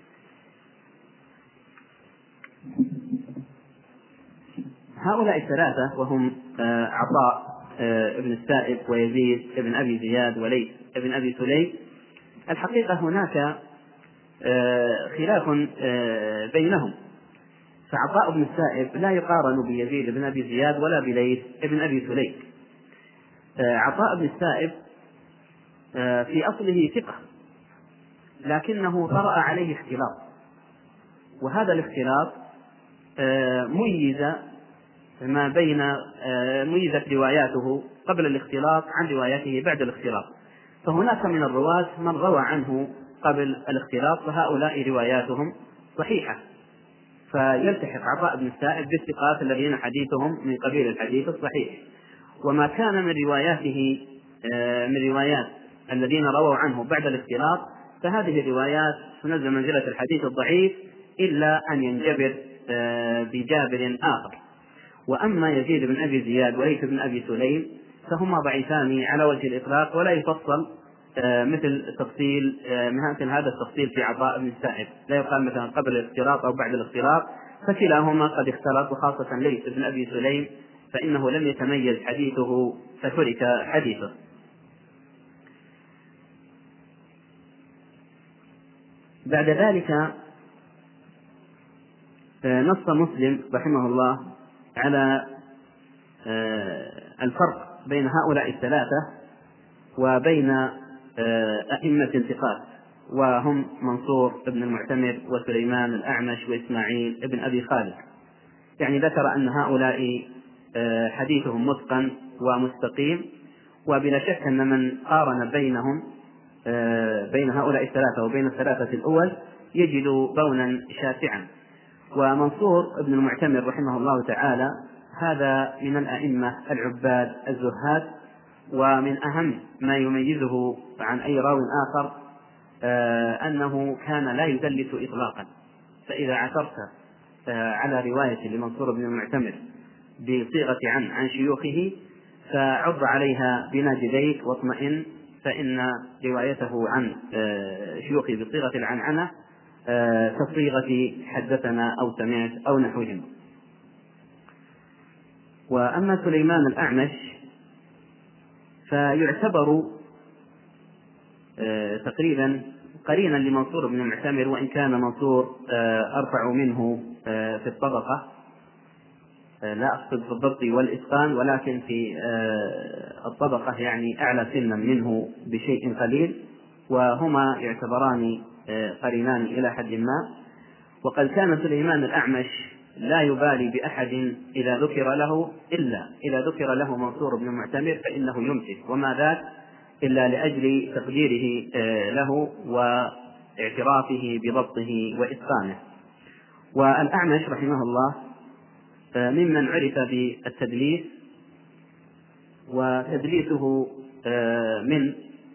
هؤلاء ال3 وهم عطاء ابن السائب ويزيد ابن أبي زياد وليث ابن أبي سليم، الحقيقة هناك خلاف بينهم، فعطاء بن السائب لا يقارن بيزيد بن أبي زياد ولا بليث ابن أبي سليم. عطاء بن السائب في أصله ثقة، لكنه طرأ عليه اختلاط، وهذا الاختلاط ميزت رواياته قبل الاختلاط عن روايته بعد الاختلاط. فهناك من الرواة من روى عنه قبل الاختلاط فهؤلاء رواياتهم صحيحة، فيلتحق عطاء بن السائب بالثقات الذين حديثهم من قبيل الحديث الصحيح. وما كان من رواياته من روايات الذين رووا عنه بعد الاختلاط فهذه الروايات تنزل منزلة الحديث الضعيف إلا أن ينجبر بجابر آخر. وأما يزيد بن أبي زياد وليث بن أبي سليم فهما ضعيفان على وجه الإطلاق، ولا يفصل مثل هذا التفصيل في عطاء بن السائب، لا يقال مثلا قبل الاختلاط أو بعد الاختلاط، فكلاهما قد اختلط، وخاصة ليث بن أبي سليم فإنه لم يتميز حديثه فترك حديثه. بعد ذلك نص مسلم رحمه الله على الفرق بين هؤلاء ال3 وبين أئمة ثقات، وهم منصور بن المعتمر وسليمان الأعمش وإسماعيل بن أبي خالد. يعني ذكر أن هؤلاء حديثهم متقن ومستقيم، وبلا شك أن من قارن بين هؤلاء ال3 وبين ال3 الأول يجد بونا شاسعا. ومنصور بن المعتمر رحمه الله تعالى هذا من الأئمة العباد الزهاد، ومن أهم ما يميزه عن أي راو آخر أنه كان لا يدلس إطلاقا. فإذا عثرت على رواية لمنصور بن المعتمر بصيغة عن شيوخه فعض عليها بناجذيك واطمئن، فإن روايته عن شيوخه بصيغة العنعنة كصيغة حدثنا أو سمعت أو نحوهم. وأما سليمان الأعمش فيعتبر تقريبا قرينا لمنصور بن المعتمر، وإن كان منصور أرفع منه في الطبقة، لا أقصد في الضبط والإتقان، ولكن في الطبقة يعني أعلى سنا منه بشيء قليل، وهما يعتبران قرينان إلى حد ما. وقد كان سليمان الأعمش لا يبالي بأحد إذا ذكر له، إلا إذا ذكر له منصور بن المعتمر فإنه يمسك، وما ذاك إلا لأجل تقديره له واعترافه بضبطه وإتقانه. والأعمش رحمه الله ممن عرف بالتدليس، وتدليسه من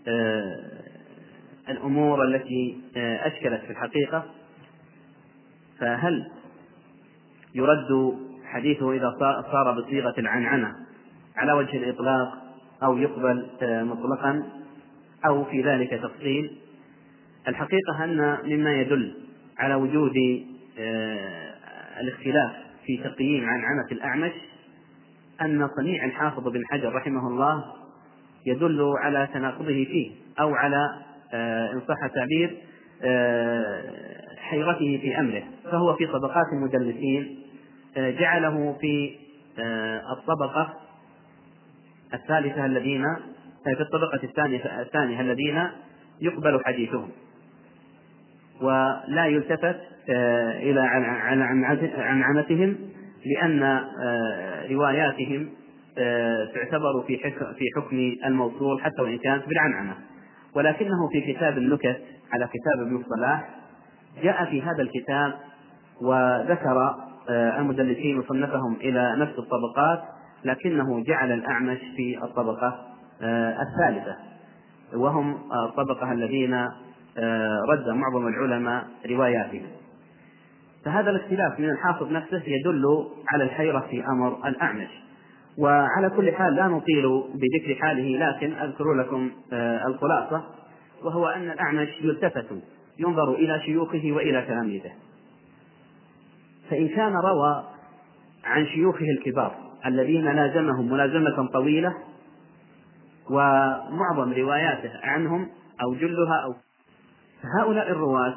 الأمور التي أشكلت في الحقيقة. فهل يرد حديثه إذا صار بصيغة العنعنة على وجه الإطلاق أو يقبل مطلقا أو في ذلك تفصيل؟ الحقيقة أن مما يدل على وجود الاختلاف في تقييم عنعنة الأعمش أن صنيع الحافظ بن حجر رحمه الله يدل على تناقضه فيه، أو على إن صح التعبير حيرته في أمره. فهو في طبقات المدلسين جعله في الطبقة الثالثة الذين في الطبقة الثانية الذين يقبل حديثهم، ولا يلتفت إلى عنعنتهم، لأن رواياتهم تعتبر في حكم الموصول حتى وإن كانت بالعنعنة. ولكنه في كتاب النكت على كتاب ابن الصلاح جاء في هذا الكتاب وذكر المدلسين وصنفهم إلى نفس الطبقات، لكنه جعل الأعمش في الطبقة الثالثة، وهم الطبقة الذين رد معظم العلماء رواياتهم. فهذا الاختلاف من الحافظ نفسه يدل على الحيرة في أمر الأعمش. وعلى كل حال لا نطيل بذكر حاله، لكن أذكر لكم الخلاصة، وهو أن الأعمش يلتفت ينظر إلى شيوخه وإلى تلاميذه، فإن كان روى عن شيوخه الكبار الذين لازمهم ملازمة طويلة ومعظم رواياته عنهم أو جلها، أو هؤلاء الرواة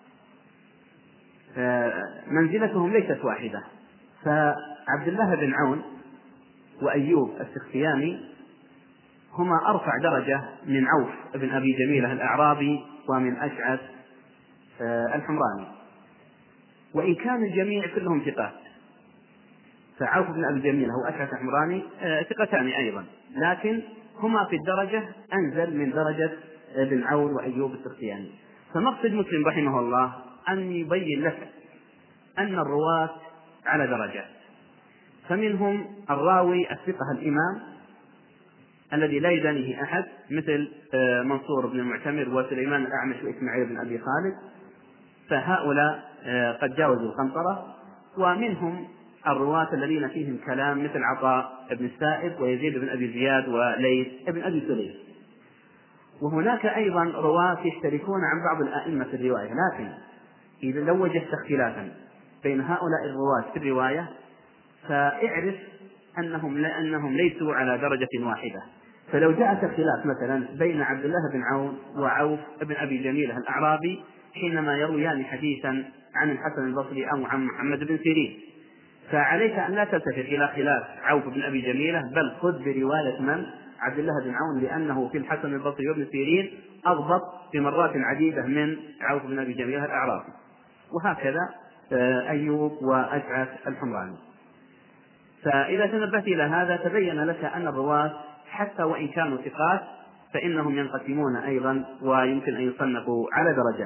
منزلتهم ليست واحدة. فعبد الله بن عون وأيوب السختياني هما أرفع درجة من عوف بن أبي جميلة الأعرابي ومن أشعث الحمراني، وإن كان الجميع كلهم ثقات. فعوف بن أبي جميلة وأشعث الحمراني ثقتان أيضا، لكن هما في الدرجة أنزل من درجة بن عون وأيوب السختياني. فمقصد مسلم رحمه الله أن يبين لك أن الرواة على درجات، فمنهم الراوي الثقة الإمام الذي لا يدانيه أحد، مثل منصور بن المعتمر وسليمان الأعمش وإسماعيل بن أبي خالد، فهؤلاء قد جاوزوا القنطرة. ومنهم الرواة الذين فيهم كلام، مثل عطاء بن السائب ويزيد بن أبي زياد وليث بن أبي سليم. وهناك أيضا رواة يشتركون عن بعض الأئمة في الرواية، لكن إذا لو وجدت اختلافا بين هؤلاء الرواة في الرواية فاعرف أنهم ليسوا على درجة واحدة. فلو جاءت اختلاف مثلا بين عبد الله بن عون وعوف بن أبي جميلة الأعرابي حينما يرويان حديثا عن الحسن البصري أو عن محمد بن سيرين، فعليك أن لا تلتفت إلى خلاف عوف بن أبي جميلة، بل خذ برواية من؟ عبد الله بن عون، لأنه في الحسن البصري وابن سيرين أضبط بمرات عديدة من عوف بن أبي جميلة الأعرابي، وهكذا أيوب وأشعث الحمراني. فإذا تنبهت إلى هذا تبين لك أن الرواة حتى وإن كانوا ثقات فإنهم ينقسمون أيضا ويمكن أن يصنفوا على درجات.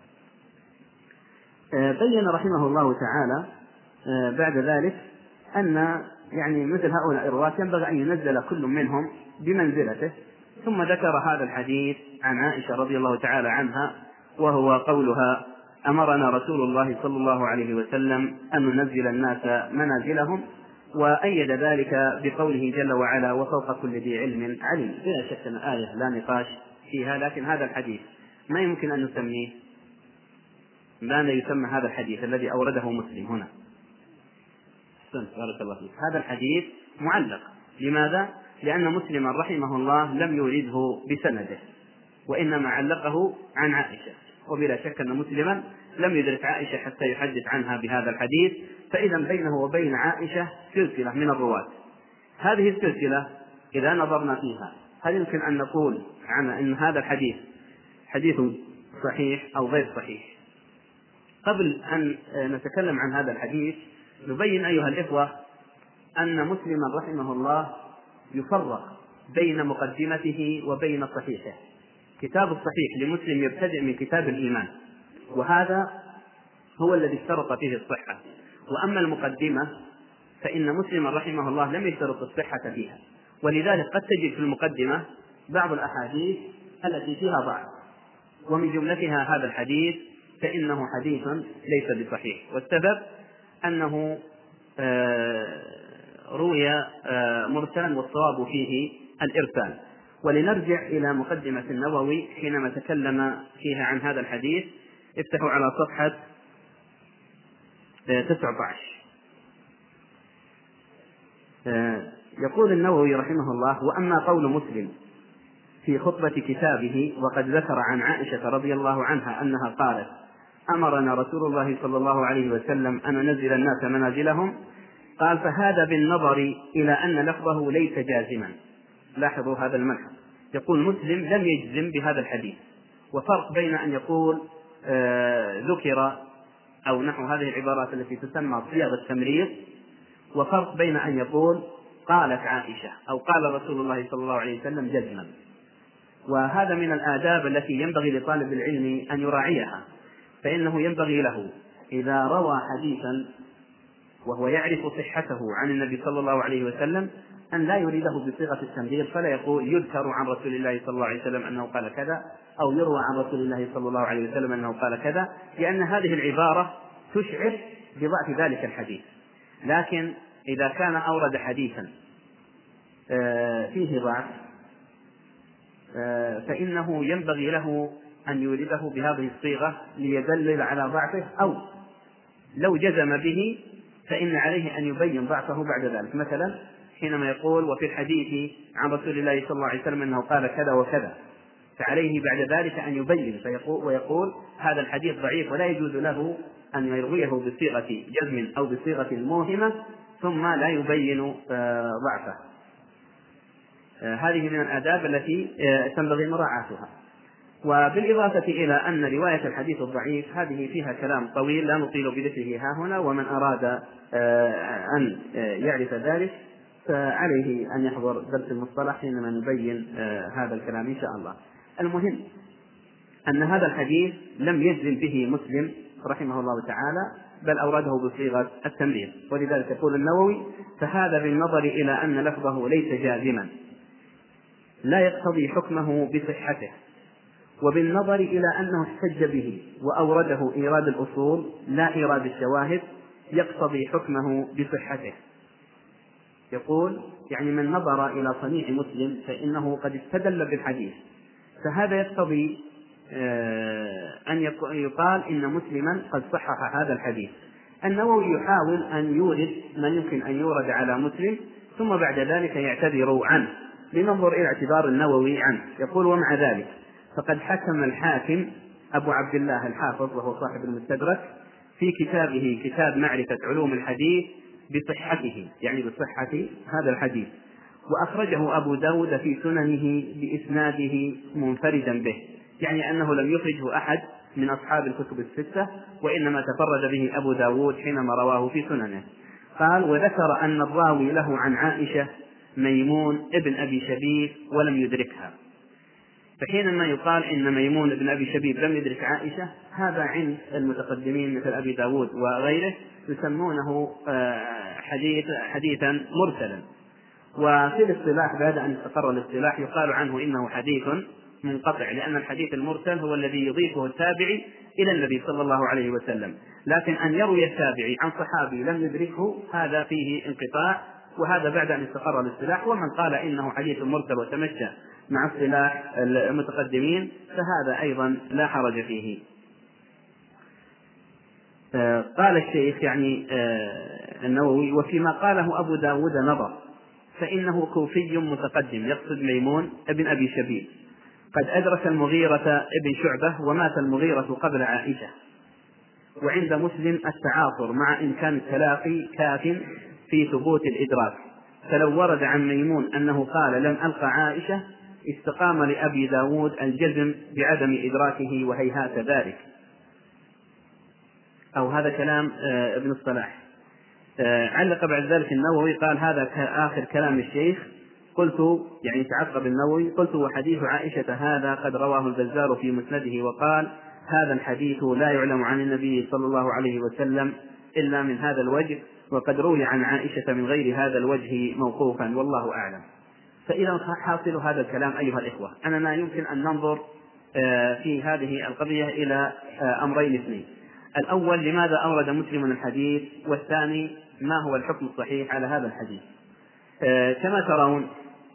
بين رحمه الله تعالى بعد ذلك أن يعني مثل هؤلاء الرواة ينبغي أن ينزل كل منهم بمنزلته، ثم ذكر هذا الحديث عن عائشة رضي الله تعالى عنها وهو قولها: أمرنا رسول الله صلى الله عليه وسلم أن ننزل الناس منازلهم، وأيد ذلك بقوله جل وعلا: وفوق كل ذي علم عليم. بلا شك أن آية لا نقاش فيها، لكن هذا الحديث ما يمكن أن نسميه. ماذا يسمى هذا الحديث الذي أورده مسلم هنا؟ بارك الله فيك. هذا الحديث معلق. لماذا؟ لأن مسلما رحمه الله لم يورده بسنده، وإنما علقه عن عائشة، وبلا شك أن مسلما لم يدرك عائشة حتى يحدث عنها بهذا الحديث، فإذا بينه وبين عائشة سلسلة من الرواة. هذه السلسلة إذا نظرنا فيها هل يمكن أن نقول عن أن هذا الحديث حديث صحيح أو غير صحيح؟ قبل أن نتكلم عن هذا الحديث نبين أيها الإخوة أن مسلما رحمه الله يفرق بين مقدمته وبين صحيحه. كتاب الصحيح لمسلم يبتدئ من كتاب الإيمان، وهذا هو الذي اشترط فيه الصحة. وأما المقدمة فإن مسلم رحمه الله لم يشترط الصحة فيها، ولذلك قد تجد في المقدمة بعض الأحاديث التي فيها ضعف، ومن جملتها هذا الحديث، فإنه حديث ليس بصحيح. والسبب أنه روي مرسلا، والصواب فيه الإرسال. ولنرجع إلى مقدمة النووي حينما تكلم فيها عن هذا الحديث. افتحوا على صفحة 19. يقول النووي رحمه الله: وأما قول مسلم في خطبة كتابه وقد ذكر عن عائشة رضي الله عنها أنها قالت: أمرنا رسول الله صلى الله عليه وسلم أن ننزل الناس منازلهم، قال: فهذا بالنظر إلى أن لفظه ليس جازما. لاحظوا هذا الملحظ، يقول مسلم لم يجزم بهذا الحديث، وفرق بين أن يقول ذكر أو نحو هذه العبارات التي تسمى صيغ التمريض، وفرق بين أن يقول قالت عائشة أو قال رسول الله صلى الله عليه وسلم جزما. وهذا من الآداب التي ينبغي لطالب العلم أن يراعيها، فإنه ينبغي له إذا روى حديثا وهو يعرف صحته عن النبي صلى الله عليه وسلم أن لا يريده بصيغة التمريض، فلا يقول يذكر عن رسول الله صلى الله عليه وسلم أنه قال كذا، أو يروى عن رسول الله صلى الله عليه وسلم أنه قال كذا، لأن هذه العبارة تشعر بضعف ذلك الحديث. لكن إذا كان أورد حديثا فيه ضعف فإنه ينبغي له أن يورده بهذه الصيغة ليدلل على ضعفه، أو لو جزم به فإن عليه أن يبين ضعفه بعد ذلك. مثلا حينما يقول وفي الحديث عن رسول الله صلى الله عليه وسلم أنه قال كذا وكذا، فعليه بعد ذلك أن يبين ويقول هذا الحديث ضعيف ولا يجوز له أن يرويه بصيغة جزم أو بصيغة موهمة ثم لا يبين ضعفه. هذه من الآداب التي تنبغي مراعاتها. وبالإضافة إلى أن رواية الحديث الضعيف هذه فيها كلام طويل لا نطيل بذكره ها هنا، ومن أراد أن يعرف ذلك فعليه أن يحضر درس المصطلح حينما نبين هذا الكلام إن شاء الله. المهم أن هذا الحديث لم يجزم به مسلم رحمه الله تعالى، بل أورده بصيغة التمريض، ولذلك يقول النووي: فهذا بالنظر إلى أن لفظه ليس جازما لا يقتضي حكمه بصحته، وبالنظر إلى أنه احتج به وأورده إيراد الأصول لا إيراد الشواهد يقتضي حكمه بصحته. يقول يعني من نظر إلى صنيع مسلم فإنه قد استدل بالحديث، فهذا يقتضي أن يقال إن مسلما قد صحح هذا الحديث. النووي يحاول أن يورد ما يمكن أن يورد على مسلم ثم بعد ذلك يعتذر عنه. لننظر إلى اعتذار النووي عنه. يقول: ومع ذلك فقد حكم الحاكم أبو عبد الله الحافظ وهو صاحب المستدرك في كتابه كتاب معرفة علوم الحديث بصحته، يعني بصحة هذا الحديث، وأخرجه أبو داود في سننه بإسناده منفردا به، يعني أنه لم يخرجه أحد من أصحاب الكتب الستة، وإنما تفرد به أبو داود حينما رواه في سننه. قال: وذكر أن الراوي له عن عائشة ميمون ابن أبي شبيب ولم يدركها. فحينما يقال إن ميمون ابن أبي شبيب لم يدرك عائشة، هذا عند المتقدمين مثل أبي داود وغيره يسمونه حديثا مرسلا. وفي الاصطلاح بعد أن استقر الاصطلاح يقال عنه إنه حديث منقطع، لأن الحديث المرسل هو الذي يضيفه التابعي إلى النبي صلى الله عليه وسلم، لكن أن يروي التابعي عن صحابي لم يدركه هذا فيه انقطاع، وهذا بعد أن استقر الاصطلاح. ومن قال إنه حديث مرسل وتمشى مع اصطلاح المتقدمين فهذا أيضا لا حرج فيه. قال الشيخ يعني النووي: وفيما قاله أبو داود نظر، فإنه كوفي متقدم، يقصد ميمون ابن أبي شبيب، قد أدرك المغيرة ابن شعبة، ومات المغيرة قبل عائشة. وعند مسلم التعاصر مع إمكان التلاقي كاف في ثبوت الإدراك، فلو ورد عن ميمون أنه قال لم ألقى عائشة استقام لأبي داود الجزم بعدم إدراكه، وهيهات ذلك. أو هذا كلام ابن الصلاح. علق بعد ذلك النووي قال: هذا آخر كلام الشيخ. قلت يعني تعقب النووي: قلت: وحديث عائشة هذا قد رواه البزار في مسنده، وقال: هذا الحديث لا يعلم عن النبي صلى الله عليه وسلم إلا من هذا الوجه، وقد روي عن عائشة من غير هذا الوجه موقوفا، والله أعلم. فإذا حاصل هذا الكلام أيها الإخوة أننا يمكن أن ننظر في هذه القضية إلى أمرين اثنين: الأول، لماذا أورد مسلم الحديث؟ والثاني، ما هو الحكم الصحيح على هذا الحديث؟ كما ترون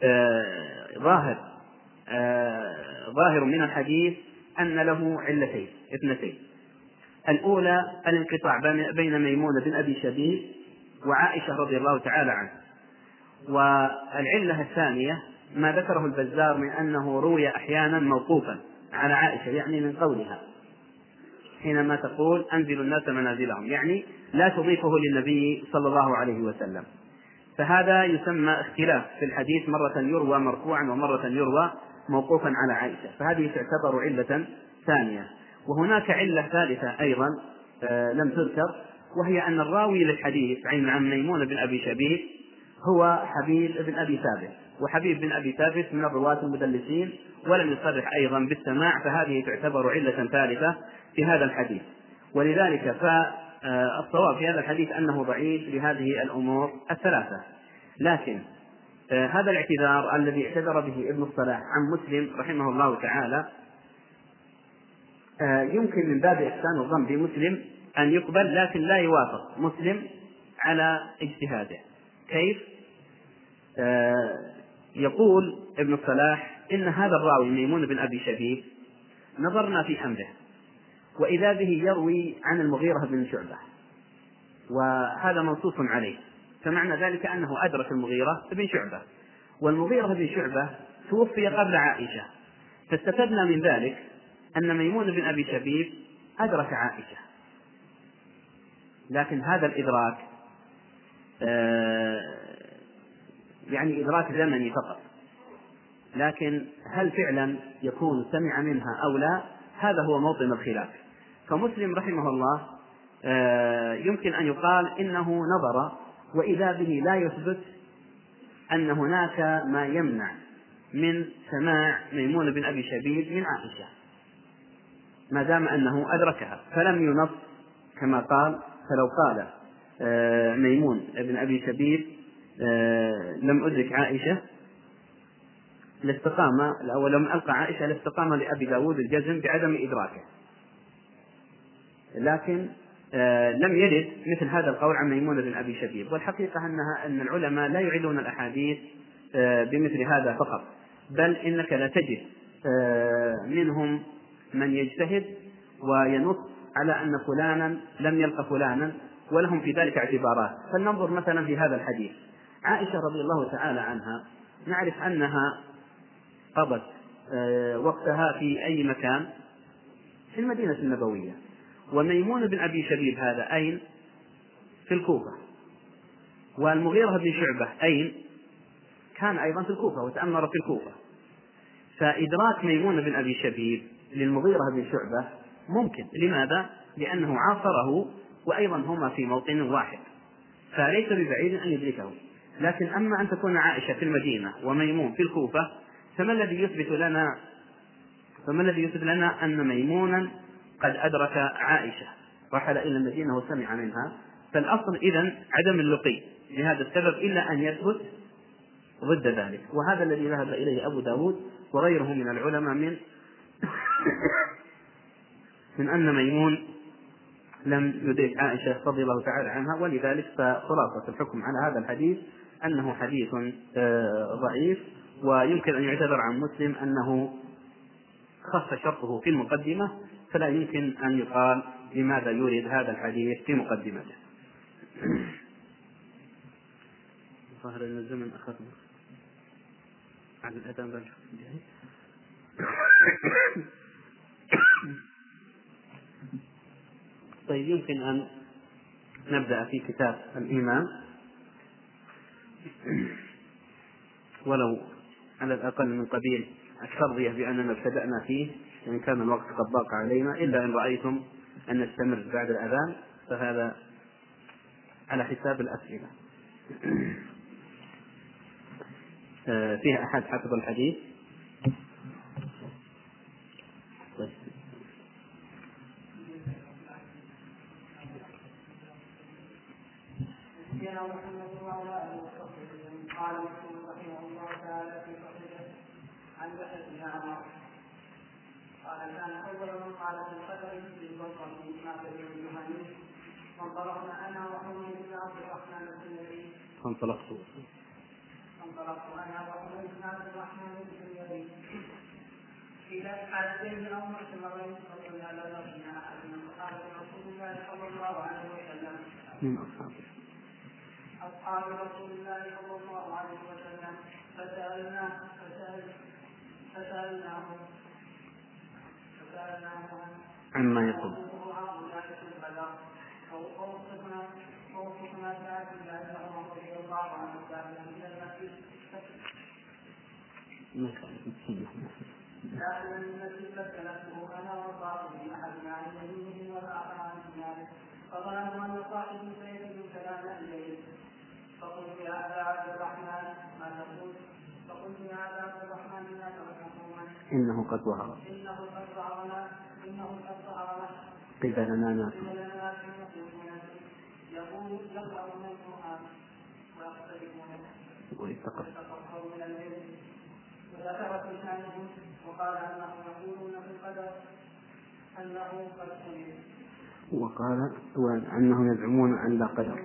ظاهر من الحديث أن له علتين اثنتين: الأولى الانقطاع بين ميمون بن أبي شبيب وعائشة رضي الله تعالى عنها، والعلة الثانية ما ذكره البزار من أنه روي أحيانا موقوفا على عائشة، يعني من قولها حينما تقول أنزلوا الناس منازلهم، يعني لا تضيفه للنبي صلى الله عليه وسلم. فهذا يسمى اختلاف في الحديث، مرة يروى مرفوعا ومرة يروى موقوفا على عائشة، فهذه تعتبر علة ثانية. وهناك علة ثالثة أيضا لم تذكر، وهي أن الراوي للحديث عن ميمون بن أبي شبيب هو حبيب بن أبي ثابت، وحبيب بن أبي ثابت من الرواة المدلسين ولم يصرح أيضا بالسماع، فهذه تعتبر علة ثالثة في هذا الحديث. ولذلك فالصواب في هذا الحديث أنه ضعيف لهذه الأمور الثلاثة. لكن هذا الاعتذار الذي اعتذر به ابن الصلاح عن مسلم رحمه الله تعالى يمكن من باب إحسان الظن بمسلم أن يقبل، لكن لا يوافق مسلم على اجتهاده. كيف؟ يقول ابن الصلاح: إن هذا الراوي ميمون بن أبي شبيب نظرنا في أمره، وإذا به يروي عن المغيرة بن شعبة، وهذا منصوص عليه، فمعنى ذلك أنه أدرك المغيرة بن شعبة، والمغيرة بن شعبة توفي قبل عائشة، فاستفدنا من ذلك أن ميمون بن أبي شبيب أدرك عائشة. لكن هذا الإدراك يعني إدراك زمني فقط، لكن هل فعلا يكون سمع منها أو لا؟ هذا هو موطن الخلاف. فمسلم رحمه الله يمكن أن يقال إنه نظر، وإذا به لا يثبت أن هناك ما يمنع من سماع ميمون بن أبي شبيب من عائشة، ما دام أنه أدركها، فلم ينص كما قال. فلو قال ميمون بن أبي شبيب لم أدرك عائشة لاستقام، أو لم ألقى عائشة لاستقام لأبي داود الجزم بعدم إدراكه، لكن لم يرد مثل هذا القول عن ميمون بن أبي شبيب. والحقيقة أن العلماء لا يعيدون الأحاديث بمثل هذا فقط، بل إنك لا تجد منهم من يجتهد وينص على أن فلانا لم يلقى فلانا، ولهم في ذلك اعتبارات. فلننظر مثلا في هذا الحديث: عائشة رضي الله تعالى عنها نعرف أنها قضت وقتها في أي مكان؟ في المدينة النبوية. وميمون بن أبي شبيب هذا أين؟ في الكوفة. والمغيرة بن شعبة أين؟ كان أيضا في الكوفة وتأمر في الكوفة. فإدراك ميمون بن أبي شبيب للمغيرة بن شعبة ممكن. لماذا؟ لأنه عاصره، وأيضا هما في موطن واحد، فليس ببعيد أن يدركه. لكن أما أن تكون عائشة في المدينة وميمون في الكوفة، فما الذي يثبت لنا أن ميمونا قد أدرك عائشة، رحل إلى المدينة وسمع منها؟ فالأصل إذن عدم اللقي لهذا السبب، إلا أن يثبت ضد ذلك، وهذا الذي ذهب إليه أبو داود وغيره من العلماء من أن ميمون لم يدرك عائشة رضي الله تعالى عنها، ولذلك فخلاصة الحكم على هذا الحديث أنه حديث ضعيف، ويمكن أن يعتذر عن مسلم أنه خص شرطه في المقدمة، فلا يمكن أن يقال لماذا يورد هذا الحديث في مقدمته. ظاهر أن الزمن أخذنا عن الأذان. طيب، يمكن أن نبدأ في كتاب الإيمان ولو على الأقل من قبيل الترضية بأننا ابتدأنا فيه، وإن كان الوقت قد ضاق علينا، إلا إن رأيتم أن نستمر بعد الأذان فهذا على حساب الأسئلة. فيها أحد حفظ الحديث؟ قال مسلم رحمه الله تعالى في صحيحه عن يحيى بن عمر قال كان اول من قال في القدر في البصر من نافع بن جهنم فانطلقنا انا وحميد بن عبد الرحمن السنيري فانطلقت انا وحميد بن عبد الرحمن السنيري الى حالتين او محتمرين فقلنا لا نرجع احدنا فقال رسول الله صلى الله عليه وسلم أصحاب رسول الله صلى الله عليه وسلم فسألناه عما يقول فوصفنا سعد بن عمر رضي الله عنه داخلا من المسجد فسألته أنا وصاحبي أحدنا عن يمينه والآخر عن شماله فظننت أن صاحبي سيجد كلام إليه فقلت يا أبا عبد الرحمن ما تقول؟ إنه قد ظهر قبلنا ناس يقرأون القرآن ويتفقهون من العلم وذكر في شأنهم وقال أنهم يقولون في القدر أنه قد سئل، وقال أنهم يزعمون أن لا قدر،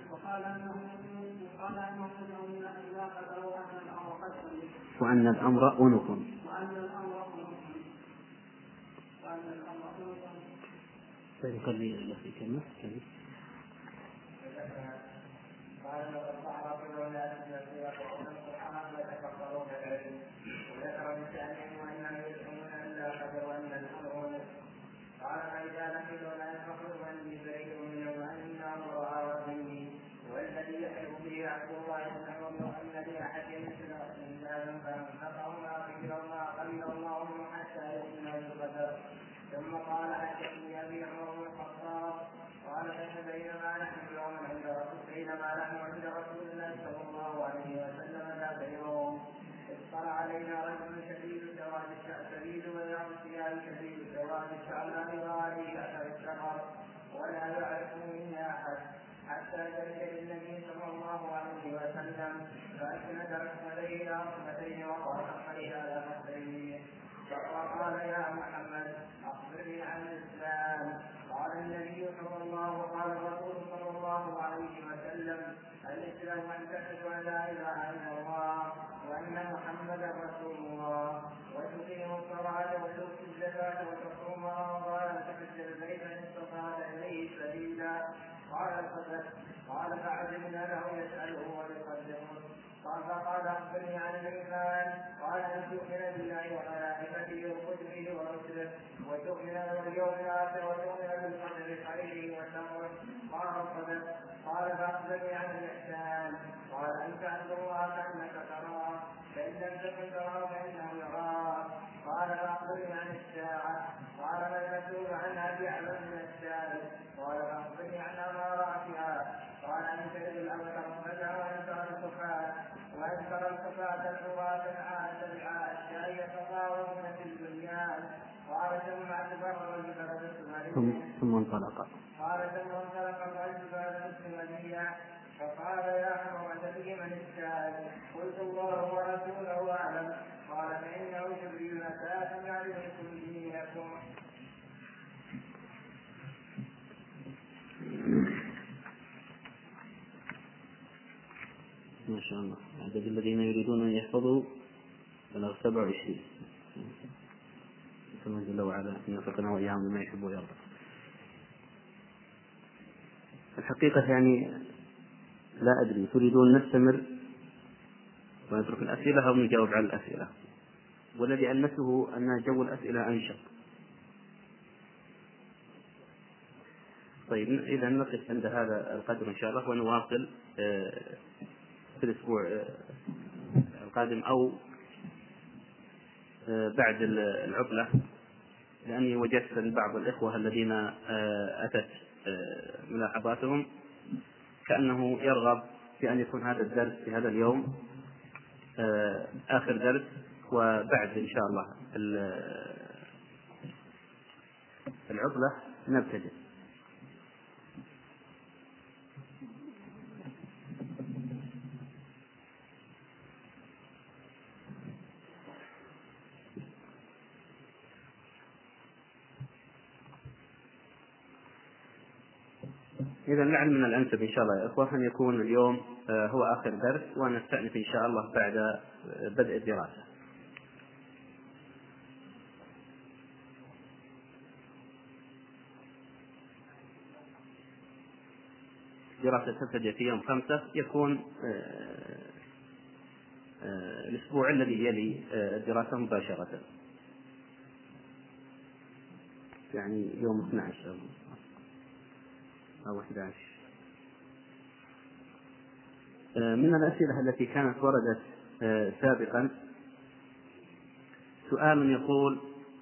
وأن الأمر أنف. فيقلل الله في كلمة قال فإذا لقيتم لا يفرقوا أني بريء منهم وأني أمرها وأني والذي يحب به عبد الله بن عمر أن لأحد مثل الله فانفقهما قيل الله حتى يؤمن بالقدر. ثم قال حدثني أبي عمر بن الخطاب قال بينما نحن عند رسول الله صلى الله عليه وسلم ذات يوم اطلع علينا رجل شديد سواد الشعر لا يرى عليه اثر السفر ولا يعرف منا احد حتى جلس للنبي صلى الله عليه وسلم فاسند ركبتيه الى ركبتيه وقال عليها على خديه وقال يا محمد اخبرني عن الاسلام. قال النبي صلى الله قال الرسول صلى الله عليه وسلم الاسلام ان تشهد ان لا اله الا الله وان محمدا رسول الله وتقيم الصلاه وتؤتي الزكاه وتصوم رمضان وتحج البيت ان استطعت اليه سبيلا. قال فعجبنا له يساله ويصدقه. فقال اخبرني عن الايمان. قال ان تؤمن بالله وملائكته وكتبه ورسله وتؤمن باليوم الاخر وتؤمن بالقدر خيره وشره. قال فاخبرني عن الاحسان. قال ان تعبد الله كانك تراه فان لم تكن تراه فانه يراك. قال فاخبرني عن الساعه. قال ما المسؤول عنها باعلم من السائل. قال فاخبرني عن اماراتها. قال ان تجد الابتر فجاه وان ترى الكفاة العراة العاده العاده يتطاولون في البنيان. قال ثم ادبر الرجل ثم انطلق الرجل بالسمنية فقال يا عمر تدري من السائل؟ قلت الله ورسوله اعلم. قال فإنه جبريل أتاكم يعلمكم دينكم. ما شاء الله. عدد الذين يريدون أن يحفظوا بلغ 27. ثم جل وعلا أن يوفقنا وإياهم لما يحب ويرضى. الحقيقة يعني لا أدري، تريدون نستمر ونترك الأسئلة أو نجاوب على الأسئلة؟ والذي ألمسه أن جو الأسئلة أنشط. طيب إذا نقف عند هذا القدر إن شاء الله، ونواصل في الأسبوع القادم أو بعد العطلة، لأني وجدت بعض الإخوة الذين أتت ملاحظاتهم كأنه يرغب في أن يكون هذا الدرس في هذا اليوم آخر درس، وبعد إن شاء الله العطلة نبتدئ. إذا لعل من الأنسب إن شاء الله يا إخوة أن يكون اليوم هو آخر درس، ونستأنف إن شاء الله بعد بدء الدراسة. دراسة تبتدئ في يوم 5، يكون الأسبوع الذي يلي الدراسة مباشرة، يعني يوم 12 أو 11. من الأسئلة التي كانت وردت سابقا سؤال يقول: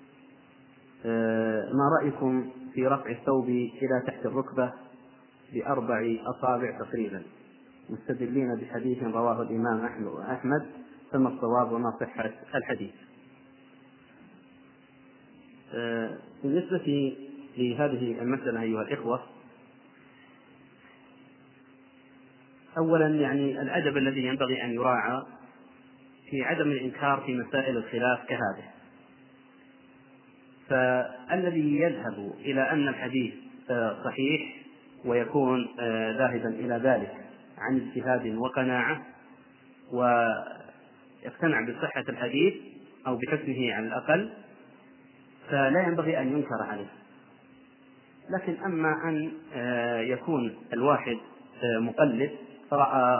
ما رأيكم في رفع الثوب إلى تحت الركبة ب4 أصابع تقريبا، مستدلين بحديث رواه الإمام أحمد، فما الصواب وما صحة الحديث؟ بالنسبة لهذه المسألة أيها الإخوة، أولا يعني الأدب الذي ينبغي أن يراعى في عدم الإنكار في مسائل الخلاف كهذه. فالذي يذهب إلى أن الحديث صحيح ويكون ذاهبا إلى ذلك عن اجتهاد وقناعة ويقتنع بصحة الحديث أو بحسنه على الأقل، فلا ينبغي أن ينكر عليه. لكن أما أن يكون الواحد مقلد فرأى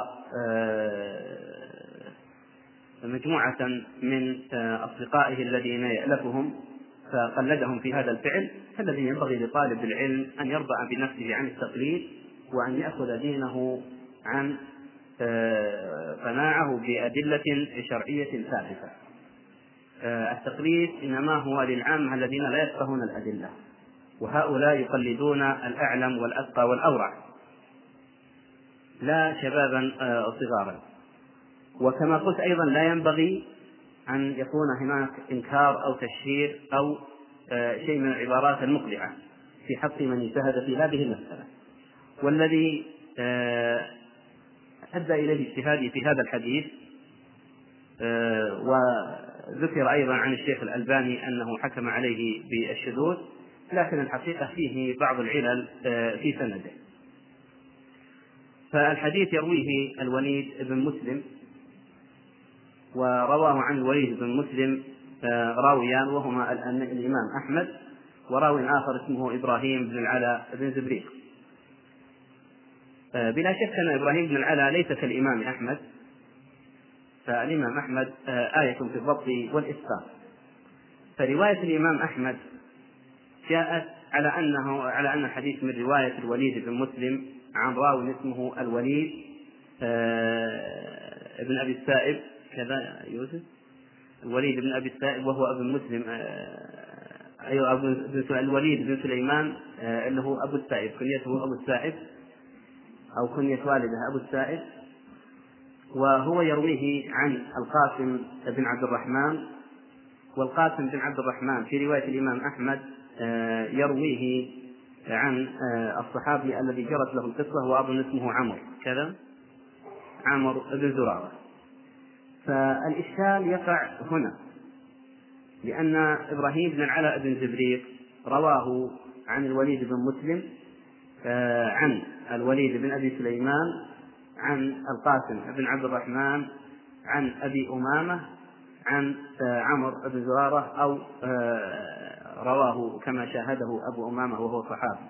مجموعة من أصدقائه الذين يألفهم فقلدهم في هذا الفعل، فالذي ينبغي لطالب العلم أن يرضى بنفسه عن التقليد، وأن يأخذ دينه عن قناعه بأدلة شرعية ثابتة. التقليد إنما هو للعامة الذين لا يفقهون الأدلة، وهؤلاء يقلدون الأعلم والأتقى والأورع، لا شبابا صغارا. وكما قلت أيضا لا ينبغي أن يكون هناك إنكار أو تشهير أو شيء من العبارات المقلعة في حق من اجتهد في هذه المسألة. والذي أدى إليه اجتهادي في هذا الحديث، وذكر أيضا عن الشيخ الألباني أنه حكم عليه بالشذوذ، لكن الحقيقة فيه بعض العلل في سنده. فالحديث يرويه الوليد بن مسلم، ورواه عن الوليد بن مسلم راويان، وهما الإمام أحمد وراوي آخر اسمه إبراهيم بن العلاء بن زبريق. بلا شك أن إبراهيم بن العلاء ليس كالإمام أحمد، فالإمام أحمد آية في الضبط والإتقان. فرواية الإمام أحمد جاءت على أن الحديث من رواية الوليد بن مسلم عن راوي اسمه الوليد بن أبي السائب، كذا يوسف، الوليد بن أبي السائب وهو أبو مسلم، الوليد بن سليمان اللي هو أبو السائب، كنيته أبو السائب أو كنية والده أبو السائب، وهو يرويه عن القاسم بن عبد الرحمن. والقاسم بن عبد الرحمن في رواية الإمام أحمد يرويه عن الصحابي الذي جرت له القصة، وأظن اسمه عمرو، كذا عمرو بن زرارة. فالإشكال يقع هنا، لأن إبراهيم بن العلاء بن زبريق رواه عن الوليد بن مسلم عن الوليد بن أبي سليمان عن القاسم بن عبد الرحمن عن أبي أمامة عن عمرو بن زرارة، أو رواه كما شاهده أبو أمامة وهو صحابي.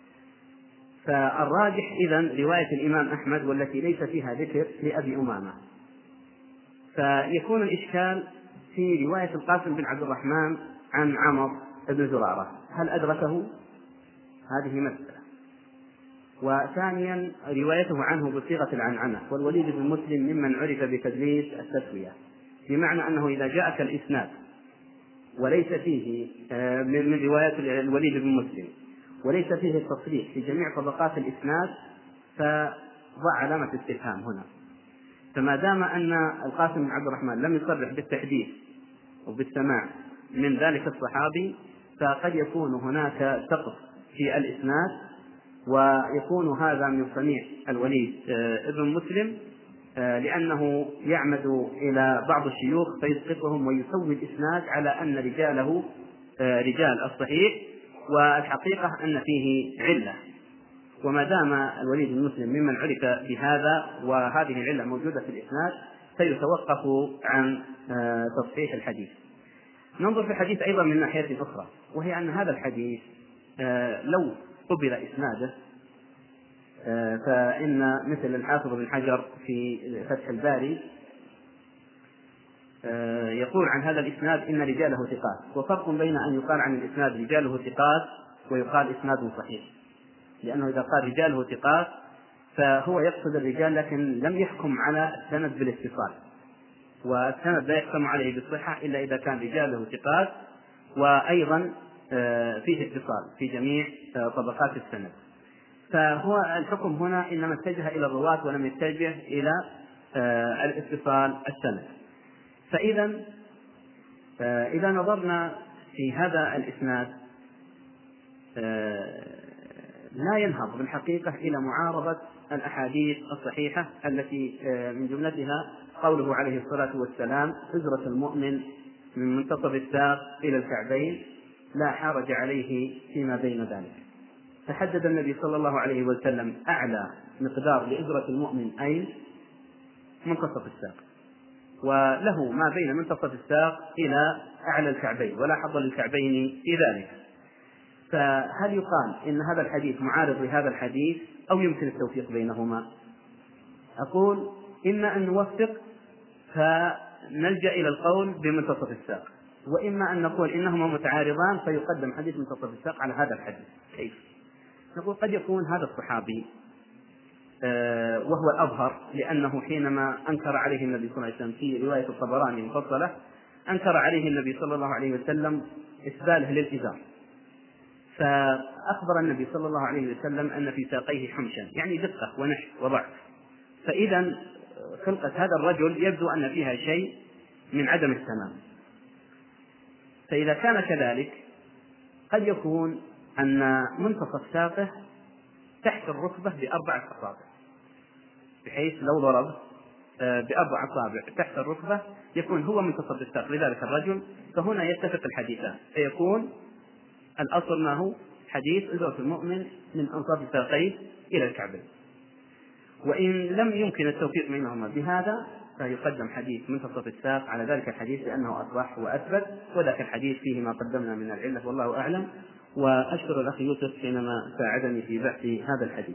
فالراجح إذن رواية الإمام أحمد والتي ليس فيها ذكر لأبي أمامة. فيكون الإشكال في رواية القاسم بن عبد الرحمن عن عمرو بن زرارة، هل أدركه؟ هذه مسألة. وثانيا روايته عنه بصيغة العنعنة، والوليد بن مسلم ممن عرف بتدليس التسوية، بمعنى أنه إذا جاءك الإسناد وليس فيه من رواية الوليد بن مسلم وليس فيه التصريح في جميع طبقات الإسناد فضع علامة استفهام هنا. فما دام أن القاسم بن عبد الرحمن لم يصرح بالتحديث وبالسماع من ذلك الصحابي، فقد يكون هناك سقط في الإسناد، ويكون هذا من صنيع الوليد ابن مسلم، لأنه يعمد إلى بعض الشيوخ فيسقطهم ويسوي الإسناد على أن رجاله رجال الصحيح، والحقيقة أن فيه علة. وما دام الوليد بن مسلم ممن عرف بهذا وهذه العلة موجودة في الإسناد سيتوقف عن تصحيح الحديث. ننظر في الحديث أيضا من ناحية أخرى، وهي أن هذا الحديث لو قبل إسناده فإن مثل الحافظ بن حجر في فتح الباري يقول عن هذا الإسناد إن رجاله ثقات، وفرق بين أن يقال عن الإسناد رجاله ثقات ويقال إسناد صحيح، لأنه إذا قال رجاله ثقات فهو يقصد الرجال لكن لم يحكم على السند بالاتصال، والسند لا يحكم عليه بالصحة إلا إذا كان رجاله ثقات وأيضا فيه اتصال في جميع طبقات السند. فهو الحكم هنا إنما اتجه إلى الرواة ولم يتجه إلى الاتصال السند. فإذا إذا نظرنا في هذا الإسناد لا ينهض بالحقيقة إلى معارضة الأحاديث الصحيحة التي من جملتها قوله عليه الصلاة والسلام: هجرة المؤمن من منتصف الساق إلى الكعبين لا حرج عليه فيما بين ذلك. فحدد النبي صلى الله عليه وسلم أعلى مقدار لهجرة المؤمن أي منتصف الساق، وله ما بين منتصف الساق إلى أعلى الكعبين ولا حظ للكعبين في ذلك. فهل يقال إن هذا الحديث معارض لهذا الحديث أو يمكن التوفيق بينهما؟ أقول إما أن نوفق فنلجأ إلى القول بمنتصف الساق، وإما أن نقول إنهما متعارضان فيقدم حديث منتصف الساق على هذا الحديث. كيف؟ نقول قد يكون هذا الصحابي وهو الأظهر، لأنه حينما أنكر عليه النبي صلى الله عليه وسلم في رواية الطبراني المفصلة أنكر عليه النبي صلى الله عليه وسلم إسباله للإزار، فأخبر النبي صلى الله عليه وسلم أن في ساقيه حمشا، يعني دقة ونحف وضعف. فإذا خلقة هذا الرجل يبدو أن فيها شيء من عدم التمام. فإذا كان كذلك قد يكون أن منتصف ساقه تحت الركبة بأربعة أصابع، بحيث لو ضرب بأربع أصابع تحت الركبة يكون هو منتصف الساق لذلك الرجل. فهنا يتفق الحديثان، فيكون الأصل ما هو حديث هجرة المؤمن من أنصاف ساقيه إلى الكعبين. وإن لم يمكن التوفيق بينهما بهذا فيقدم حديث منتصف الساق على ذلك الحديث لأنه أصح وأثبت، وذاك الحديد فيه ما قدمنا من العلة والله أعلم. وأشكر الأخ يوسف حينما ساعدني في بحث هذا الحديث.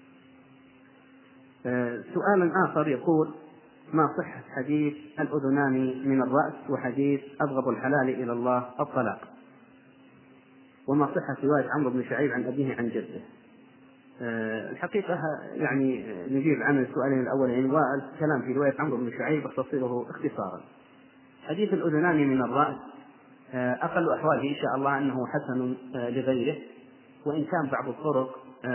سؤال آخر يقول: ما صحة حديث الأذنان من الرأس وحديث أبغض الحلال إلى الله الطلاق؟ وما صحة رواية عمرو بن شعيب عن أبيه عن جده؟ الحقيقة يعني نجيب عن السؤالين الأولين، والكلام في رواية عمرو بن شعيب أختصره اختصارا. حديث الأذنان من الرأس أقل أحواله إن شاء الله أنه حسن لغيره، وإن كان بعض الطرق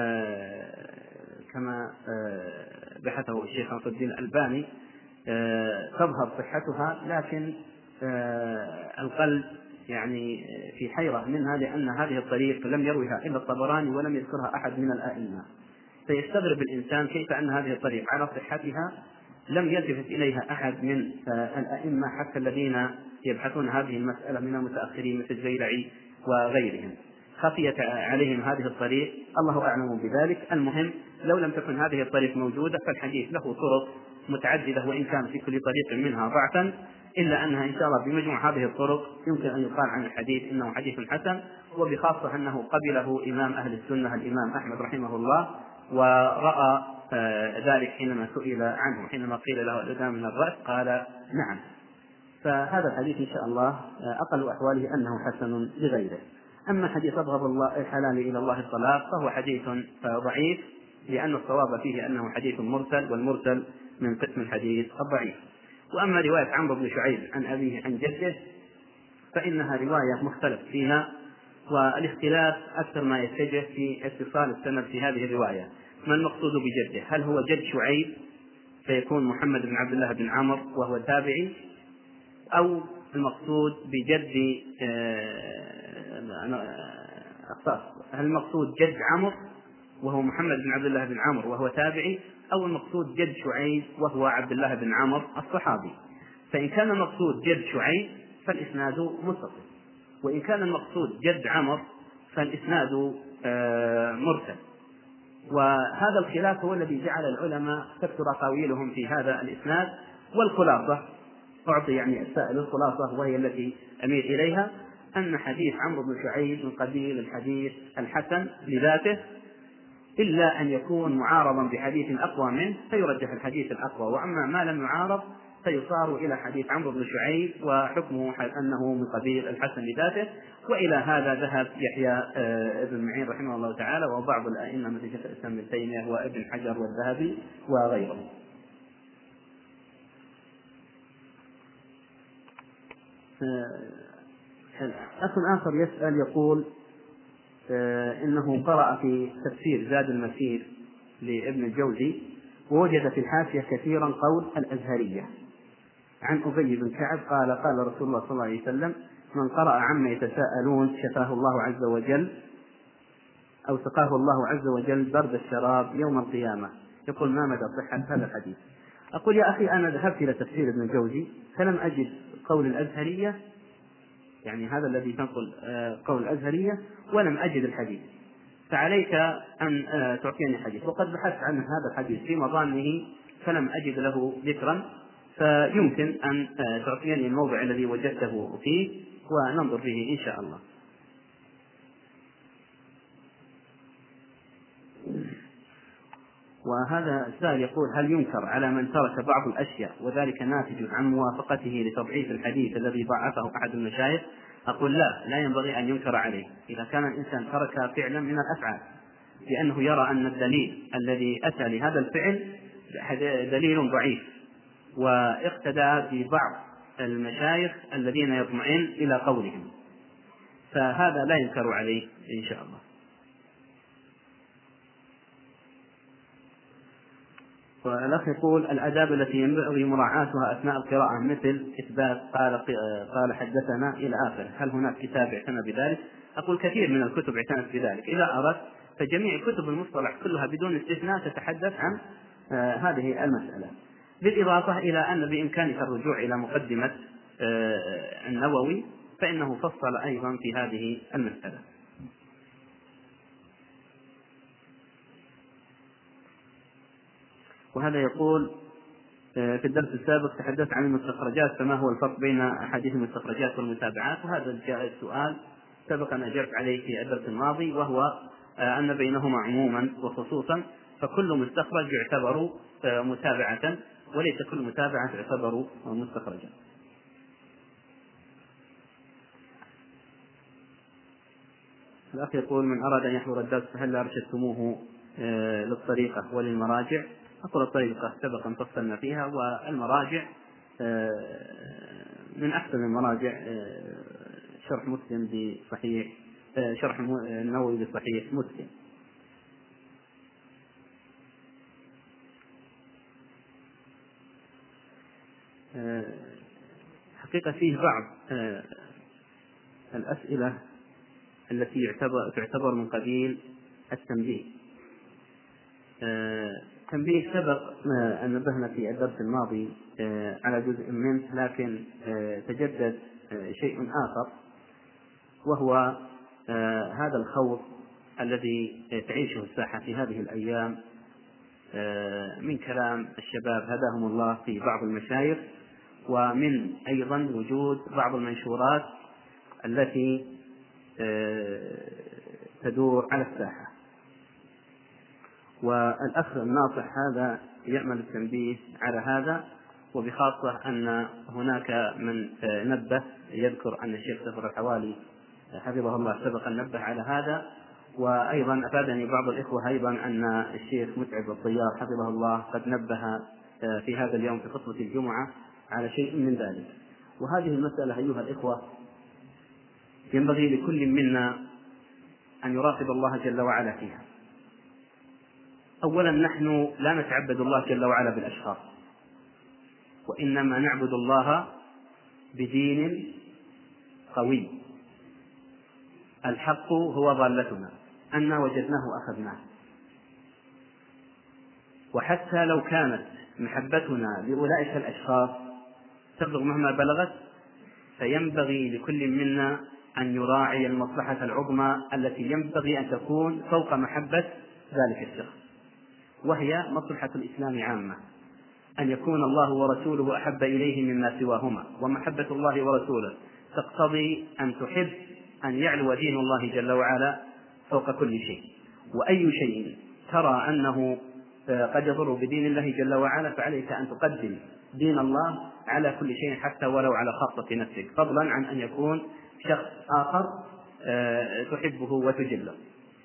كما بحثه الشيخ ناصر الدين الألباني تظهر صحتها، لكن القلب يعني في حيرة منها، لأن هذه الطريق لم يروها إلا الطبراني ولم يذكرها أحد من الآئمة. فيستغرب الإنسان كيف أن هذه الطريق على صحتها لم يلتفت إليها أحد من الأئمة حتى الذين يبحثون هذه المسألة من المتأخرين مثل الزيلعي وغيرهم، خفيت عليهم هذه الطريق، الله أعلم بذلك. المهم لو لم تكن هذه الطريق موجودة فالحديث له طرق متعددة، وإن كان في كل طريق منها ضعفا، إلا أنها إن شاء الله بمجموع هذه الطرق يمكن أن يقال عن الحديث إنه حديث حسن، وبخاصة أنه قبله إمام أهل السنة الإمام أحمد رحمه الله، ورأى ذلك حينما سئل عنه، حينما قيل له الأذان من الرأس قال نعم. فهذا الحديث إن شاء الله أقل أحواله أنه حسن لغيره. أما حديث أبغض الله الحلال إلى الله الطلاق فهو حديث ضعيف، لأن الصواب فيه أنه حديث مرسل، والمرسل من قسم الحديث الضعيف. وأما رواية عمرو بن شعيب عن أبيه عن جده فإنها رواية مختلف فيها، والاختلاف أكثر ما يتجه في اتصال السند في هذه الرواية. ما المقصود بجده؟ هل هو جد شعيب فيكون محمد بن عبد الله بن عمرو وهو تابعي، أو المقصود بجد هل المقصود جد عمرو وهو محمد بن عبد الله بن عمرو وهو تابعي، أو المقصود جد شعيب وهو عبد الله بن عمرو الصحابي؟ فإن كان المقصود جد شعيب فالإسناد متصل، وإن كان المقصود جد عمرو فالإسناد مرسل. وهذا الخلاف هو الذي جعل العلماء تكثر أقاويلهم في هذا الإسناد. والخلاصة أعطي يعني السائل الخلاصة وهي التي أميل إليها، أن حديث عمرو بن شعيب من قبيل الحديث الحسن لذاته، إلا أن يكون معارضا بحديث أقوى منه فيرجح الحديث الأقوى، وأما ما لم يعارض فيصار إلى حديث عمرو بن شعيب وحكمه أنه من قبيل الحسن لذاته. وإلى هذا ذهب يحيى ابن معين رحمه الله تعالى وبعض الأئمة مثل شيخ الإسلام ابن تيمية وابن حجر والذهبي وغيرهم. أخ آخر يسأل يقول إنه قرأ في تفسير زاد المسير لابن الجوزي ووجد في الحاشية كثيرا قول الأزهرية عن أبي بن كعب قال رسول الله صلى الله عليه وسلم: من قرأ عما يتساءلون شفاه الله عز وجل أو سقاه الله عز وجل برد الشراب يوم القيامة. يقول ما مدى صحة هذا الحديث؟ أقول يا أخي أنا ذهبت إلى تفسير ابن الجوزي فلم أجد قول الأزهرية، يعني هذا الذي تنقل قول الأزهرية، ولم أجد الحديث، فعليك أن تعطيني الحديث. وقد بحثت عن هذا الحديث في مظانه فلم أجد له ذكرا، فيمكن أن تعطيني الموضع الذي وجدته فيه وننظر فيه إن شاء الله. وهذا السائل يقول: هل ينكر على من ترك بعض الأشياء وذلك ناتج عن موافقته لتضعيف الحديث الذي ضعفه أحد المشايخ؟ أقول لا ينبغي أن ينكر عليه إذا كان الإنسان ترك فعلا من الأفعال، لأنه يرى أن الدليل الذي أتى لهذا الفعل دليل ضعيف، واقتدى ببعض المشايخ الذين يطمئن إلى قولهم، فهذا لا ينكر عليه إن شاء الله. والأخ يقول: الآداب التي ينبغي مراعاتها أثناء القراءة مثل إثبات قال حدثنا إلى آخره، هل هناك كتاب اعتنى بذلك؟ أقول كثير من الكتب اعتنت بذلك. إذا أردت فجميع كتب المصطلح كلها بدون استثناء تتحدث عن هذه المسألة، بالإضافة إلى أن بإمكانك الرجوع إلى مقدمة النووي فإنه فصل أيضا في هذه المسألة. وهذا يقول: في الدرس السابق تحدثت عن المستخرجات، فما هو الفرق بين أحاديث المستخرجات والمتابعات؟ وهذا السؤال سبق أن أجبت عليه في الدرس الماضي، وهو أن بينهما عموما وخصوصا، فكل مستخرج يعتبر متابعة وليس كل متابعة تعتبر مستخرجا. الأخ يقول: من أراد أن يحضر الدرس فهل أرشدتموه للطريقة وللمراجع؟ أقول الطريقة سبق أن فصلنا فيها، والمراجع من أحسن المراجع شرح مسلم بصحيح، شرح النووي بصحيح مسلم. حقيقة فيه بعض الأسئلة التي تعتبر من قبيل التنبيه. تنبيه سبق أن نبهنا في الدرس الماضي على جزء منه، لكن تجدد شيء آخر، وهو هذا الخوف الذي تعيشه الساحة في هذه الأيام من كلام الشباب هداهم الله في بعض المشايخ، ومن أيضا وجود بعض المنشورات التي تدور على الساحة. والأخ الناصح هذا يأمل التنبيه على هذا، وبخاصة أن هناك من نبه، يذكر أن الشيخ سفر الحوالي حفظه الله سبق أن نبه على هذا، وأيضا أفادني بعض الإخوة أيضا أن الشيخ متعب الطيار حفظه الله قد نبه في هذا اليوم في خطبة الجمعة على شيء من ذلك. وهذه المسألة أيها الإخوة ينبغي لكل منا أن يراقب الله جل وعلا فيها. أولا، نحن لا نتعبد الله جل وعلا بالأشخاص، وإنما نعبد الله بدين قوي. الحق هو ضالتنا، أنا وجدناه أخذناه. وحتى لو كانت محبتنا لأولئك الأشخاص تبلغ مهما بلغت، فينبغي لكل منا أن يراعي المصلحة العظمى التي ينبغي أن تكون فوق محبة ذلك الشخص، وهي مصلحة الإسلام عامة، أن يكون الله ورسوله أحب إليه مما سواهما. ومحبة الله ورسوله تقتضي أن تحب أن يعلو دين الله جل وعلا فوق كل شيء. وأي شيء ترى أنه قد يضر بدين الله جل وعلا فعليك أن تقدم دين الله على كل شيء، حتى ولو على خاصة نفسك، فضلا عن أن يكون شخص آخر تحبه وتجله.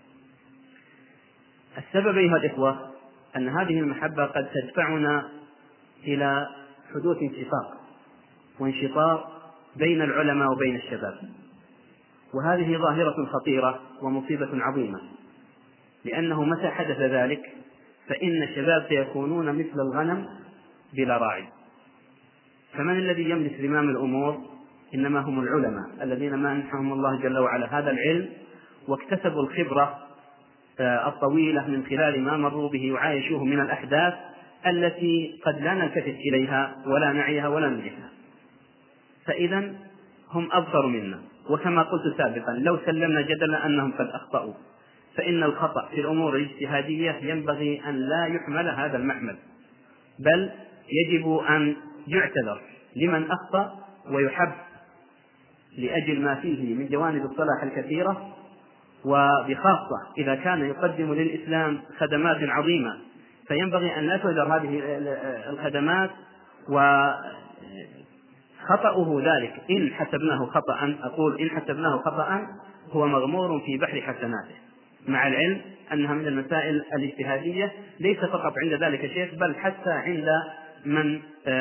السبب أيها الإخوة أن هذه المحبة قد تدفعنا إلى حدوث وانشطار بين العلماء وبين الشباب، وهذه ظاهرة خطيرة ومصيبة عظيمة، لأنه متى حدث ذلك فإن الشباب سيكونون مثل الغنم بلا راعي. فمن الذي يملك زمام الأمور؟ إنما هم العلماء الذين منحهم الله جل وعلا هذا العلم، واكتسبوا الخبرة الطويلة من خلال ما مروا به وعايشوه من الأحداث التي قد لا نلتفت إليها ولا نعيها ولا ندركها. فإذا هم أبصر منا. وكما قلت سابقا، لو سلمنا جدلا أنهم قد أخطأوا، فإن الخطأ في الأمور الاجتهادية ينبغي أن لا يحمل هذا المحمل، بل يجب أن يعتذر لمن أخطأ ويحب لأجل ما فيه من جوانب الصلاح الكثيرة، وبخاصة إذا كان يقدم للإسلام خدمات عظيمة، فينبغي أن لا تهدر هذه الخدمات. وخطأه ذلك إن حسبناه خطأ، أقول إن حسبناه خطأ، هو مغمور في بحر حسناته، مع العلم أنها من المسائل الاجتهادية ليس فقط عند ذلك الشيخ، بل حتى عند من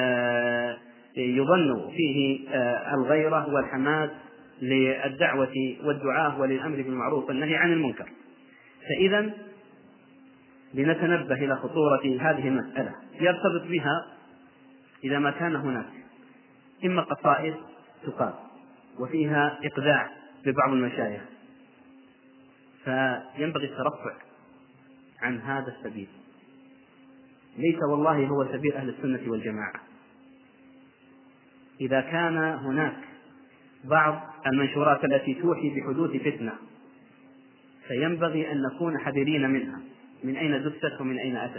يظن فيه الغيرة والحماس للدعوة والدعاء وللأمر بالمعروف والنهي عن المنكر. فإذا لنتنبه إلى خطورة هذه المسألة. يرتبط بها إذا ما كان هناك إما قصائد تقال وفيها إقذاع ببعض المشايخ، فينبغي الترفع عن هذا السبيل، ليس والله هو سبيل أهل السنة والجماعة. إذا كان هناك بعض المنشورات التي توحي بحدوث فتنة، فينبغي أن نكون حذرين منها، من أين دست ومن أين أتت.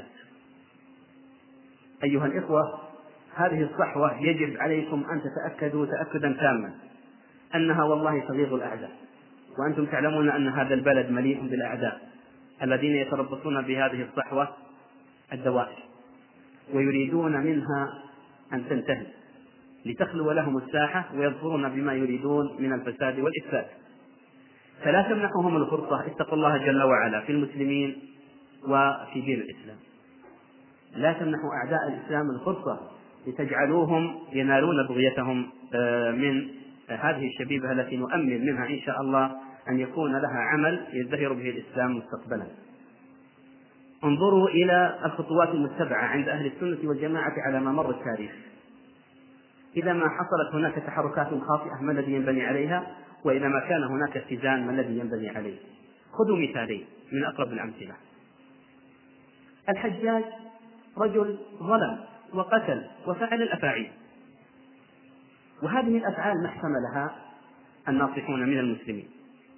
أيها الإخوة، هذه الصحوة يجب عليكم أن تتأكدوا تأكدا تاما أنها والله صغير الأعداء، وأنتم تعلمون أن هذا البلد مليء بالأعداء الذين يتربصون بهذه الصحوة الدوائر، ويريدون منها أن تنتهي لتخلو لهم الساحة، ويظفرون بما يريدون من الفساد والإفساد. فلا تمنحهم الفرصة، اتقوا الله جل وعلا في المسلمين وفي دين الإسلام. لا تمنحوا أعداء الإسلام الفرصة لتجعلوهم ينالون بغيتهم من هذه الشبيبة التي نؤمن منها إن شاء الله أن يكون لها عمل يزدهر به الإسلام مستقبلا. انظروا إلى الخطوات المتبعة عند أهل السنة والجماعة على ما مر التاريخ. إذا ما حصلت هناك تحركات خاطئة ما الذي ينبني عليها؟ وإذا ما كان هناك اتزان ما الذي ينبني عليه؟ خذوا مثالين من أقرب الأمثلة. الحجاج رجل ظلم وقتل وفعل الأفاعيل، وهذه الأفعال ما احتملها الناصحون من المسلمين،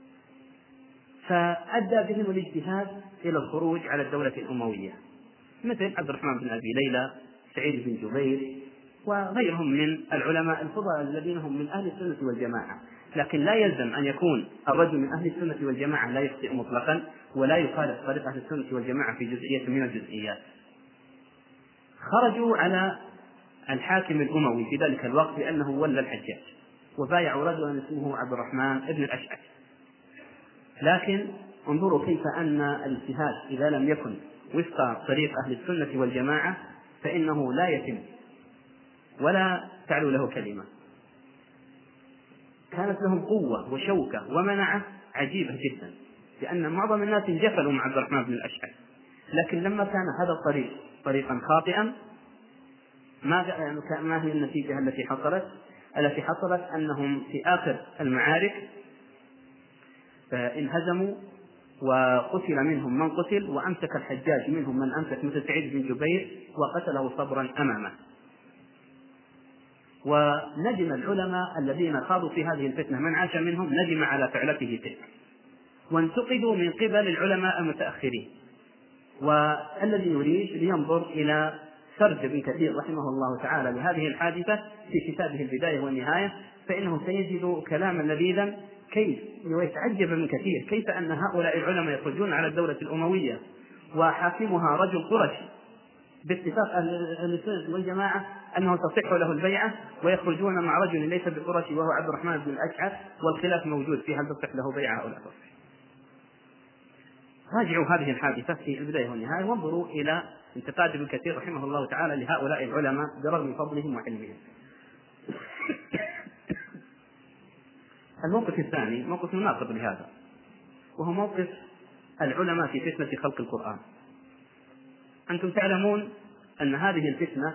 فأدى بهم الاجتهاد إلى الخروج على الدولة الأموية، مثل عبد الرحمن بن أبي ليلى، سعيد بن جبير، وغيرهم من العلماء الفضلاء الذين هم من أهل السنة والجماعة. لكن لا يلزم أن يكون الرجل من أهل السنة والجماعة لا يخطئ مطلقا ولا يخالف طريقة السنة والجماعة في جزئية من الجزئيات. خرجوا على الحاكم الأموي في ذلك الوقت بأنه ولى الحجاج، وبايعوا رجلا اسمه عبد الرحمن بن الأشعث. لكن انظروا كيف أن الاجتهاد إذا لم يكن وفق طريق أهل السنة والجماعة فإنه لا يتم ولا تعلو له كلمة. كانت لهم قوة وشوكة ومنعة عجيبة جدا، لأن معظم الناس انجفلوا مع عبد الرحمن بن الأشعث. لكن لما كان هذا الطريق طريقا خاطئا، ما هي النتيجة التي حصلت أنهم في آخر المعارك انهزموا وقتل منهم من قتل، وأمسك الحجاج منهم من أمسك مثل سعيد بن جبير وقتله صبرا أمامه. وندم العلماء الذين خاضوا في هذه الفتنة، من عاش منهم ندم على فعلته تلك، وانتقدوا من قبل العلماء المتأخرين. والذي يريد لينظر إلى سرد ابن كثير رحمه الله تعالى لهذه الحادثة في كتابه البداية والنهاية، فإنه سيجد كلاما لذيذا كيف يتعجب من كثير كيف أن هؤلاء العلماء يخرجون على الدولة الأموية وحاكمها رجل قرشي باتفاق أهل السنة والجماعة أنه تصح له البيعة، ويخرجون مع رجل ليس بقرشي وهو عبد الرحمن بن الأشعث، والخلاف موجود في هل تصح له بيعة أو لا تصح. راجعوا هذه الحادثة في البداية والنهاية، وانظروا إلى انتقاد ابن كثير رحمه الله تعالى لهؤلاء العلماء برغم فضلهم وعلمهم. الموقف الثاني موقف مناقض لهذا، وهو موقف العلماء في فتنة خلق القرآن. أنتم تعلمون أن هذه الفتنة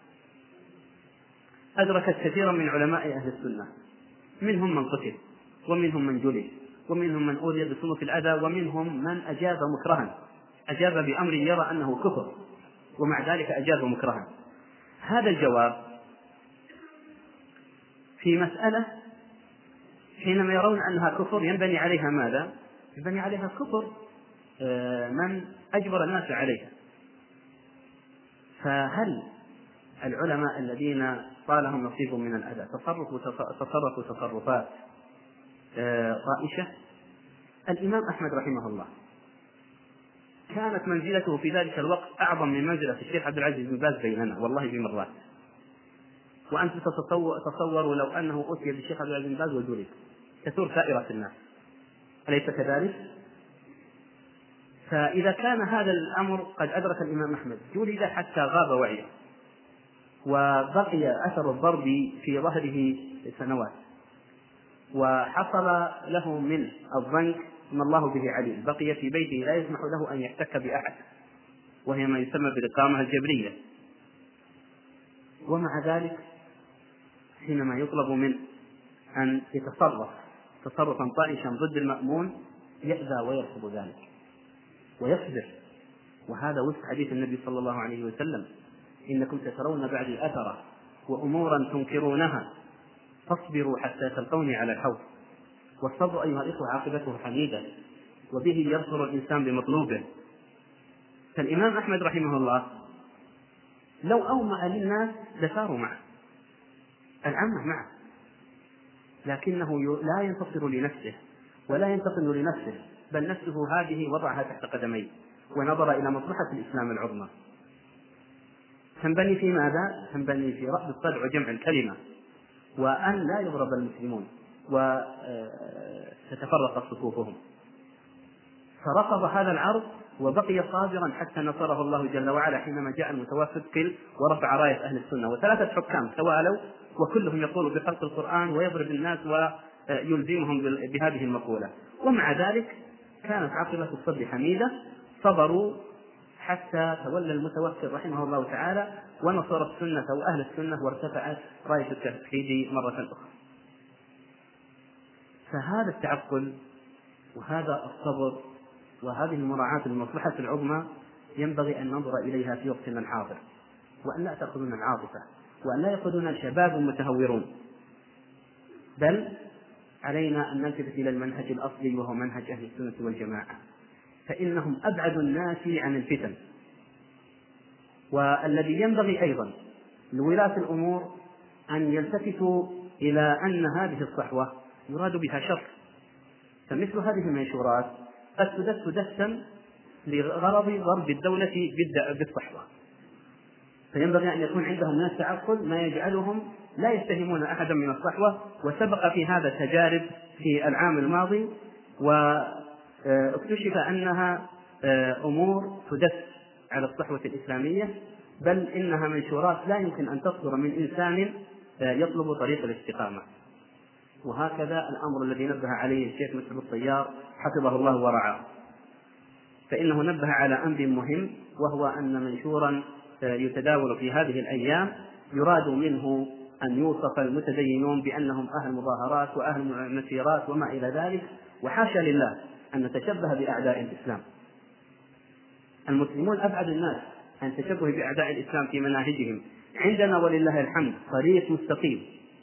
أدركت كثيرا من علماء أهل السنة، منهم من قتل، ومنهم من جلد، ومنهم من أوذي بصنوف الأذى، ومنهم من أجاب مكرها، أجاب بأمر يرى أنه كفر ومع ذلك أجاب مكرها. هذا الجواب في مسألة حينما يرون أنها كفر ينبني عليها ماذا؟ ينبني عليها كفر من أجبر الناس عليها. فهل العلماء الذين طالهم نصيب من الأذى تصرفوا تصرفات طائشة؟ الإمام أحمد رحمه الله كانت منزلته في ذلك الوقت أعظم من منزلة الشيخ عبد العزيز بن باز بيننا والله بمرات. وأنتم تتصوروا لو أنه أتي بالشيخ عبد العزيز بن باز وجلد تثور سائرة الناس، أليس كذلك؟ فإذا كان هذا الأمر قد أدرك الإمام أحمد، جلد حتى غاب وعيه وبقي أثر الضرب في ظهره سنوات، وحصل له من الضنك ما الله به عليم، بقي في بيته لا يسمح له أن يحتك بأحد، وهي ما يسمى بالإقامة الجبرية. ومع ذلك حينما يطلب منه أن يتصرف تصرفا طائشا ضد المأمون يأذى ويرفض ذلك ويصبر. وهذا وفق حديث النبي صلى الله عليه وسلم: إنكم سترون بعدي أثرة وأمورا تنكرونها فاصبروا حتى تلقوني على الحوض. والصبر أيها الإخوة عاقبته حميدة، وبه يبصر الإنسان بمطلوبه. فالإمام أحمد رحمه الله لو أومأ للناس لساروا معه، العامة معه، لكنه لا ينتصر لنفسه ولا ينتقم لنفسه، بل نفسه هذه وضعها تحت قدميه ونظر إلى مصلحة الإسلام العظمى. تنبني في ماذا؟ تنبني في رأب الصدع وجمع الكلمة، وأن لا يضرب المسلمون وتتفرق صفوفهم. فرفض هذا العرض وبقي صابرا حتى نصره الله جل وعلا حينما جاء المتوافد ورفع راية أهل السنة. وثلاثة حكام توالوا وكلهم يقول بخلق القرآن ويضرب الناس ويلزمهم بهذه المقولة، ومع ذلك كانت عاقبة الصبر حميدة. صبروا حتى تولى المتوكل رحمه الله تعالى ونصر السنة وأهل السنة وارتفعت راية التوحيد مرة أخرى. فهذا التعقل وهذا الصبر وهذه المراعاة للمصلحة العظمى ينبغي أن ننظر إليها في وقتنا الحاضر، وأن لا تأخذنا العاطفة، وأن لا يأخذنا الشباب المتهورون، بل علينا أن نلتفت إلى المنهج الأصلي وهو منهج أهل السنة والجماعة، فإنهم أبعد الناس عن الفتن. والذي ينبغي أيضا لولاة الأمور أن يلتفتوا إلى أن هذه الصحوة يراد بها شر، فمثل هذه المنشورات قد تدس دسا لغرض ضرب الدولة بالصحوة، فينبغي أن يكون عندهم ناس تعقل ما يجعلهم لا يتهمون أحدا من الصحوة. وسبق في هذا تجارب في العام الماضي، واكتشف أنها أمور تدس على الصحوة الإسلامية، بل إنها منشورات لا يمكن أن تصدر من إنسان يطلب طريق الاستقامة. وهكذا الأمر الذي نبه عليه الشيخ مسعود الطيار حفظه الله ورعاه، فإنه نبه على أمر مهم، وهو أن منشورا يتداول في هذه الأيام يراد منه أن يوصف المتدينون بأنهم أهل مظاهرات وأهل مسيرات وما إلى ذلك، وحاشا لله أن نتشبه بأعداء الإسلام. المسلمون أبعد الناس عن التشبه بأعداء الإسلام في مناهجهم، عندنا ولله الحمد طريق مستقيم.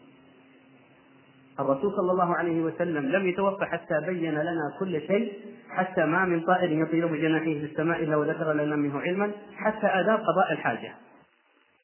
الرسول صلى الله عليه وسلم لم يتوفى حتى بين لنا كل شيء، حتى ما من طائر يطير بجناحيه في السماء إلا وذكر لنا منه علما، حتى آداب قضاء الحاجة.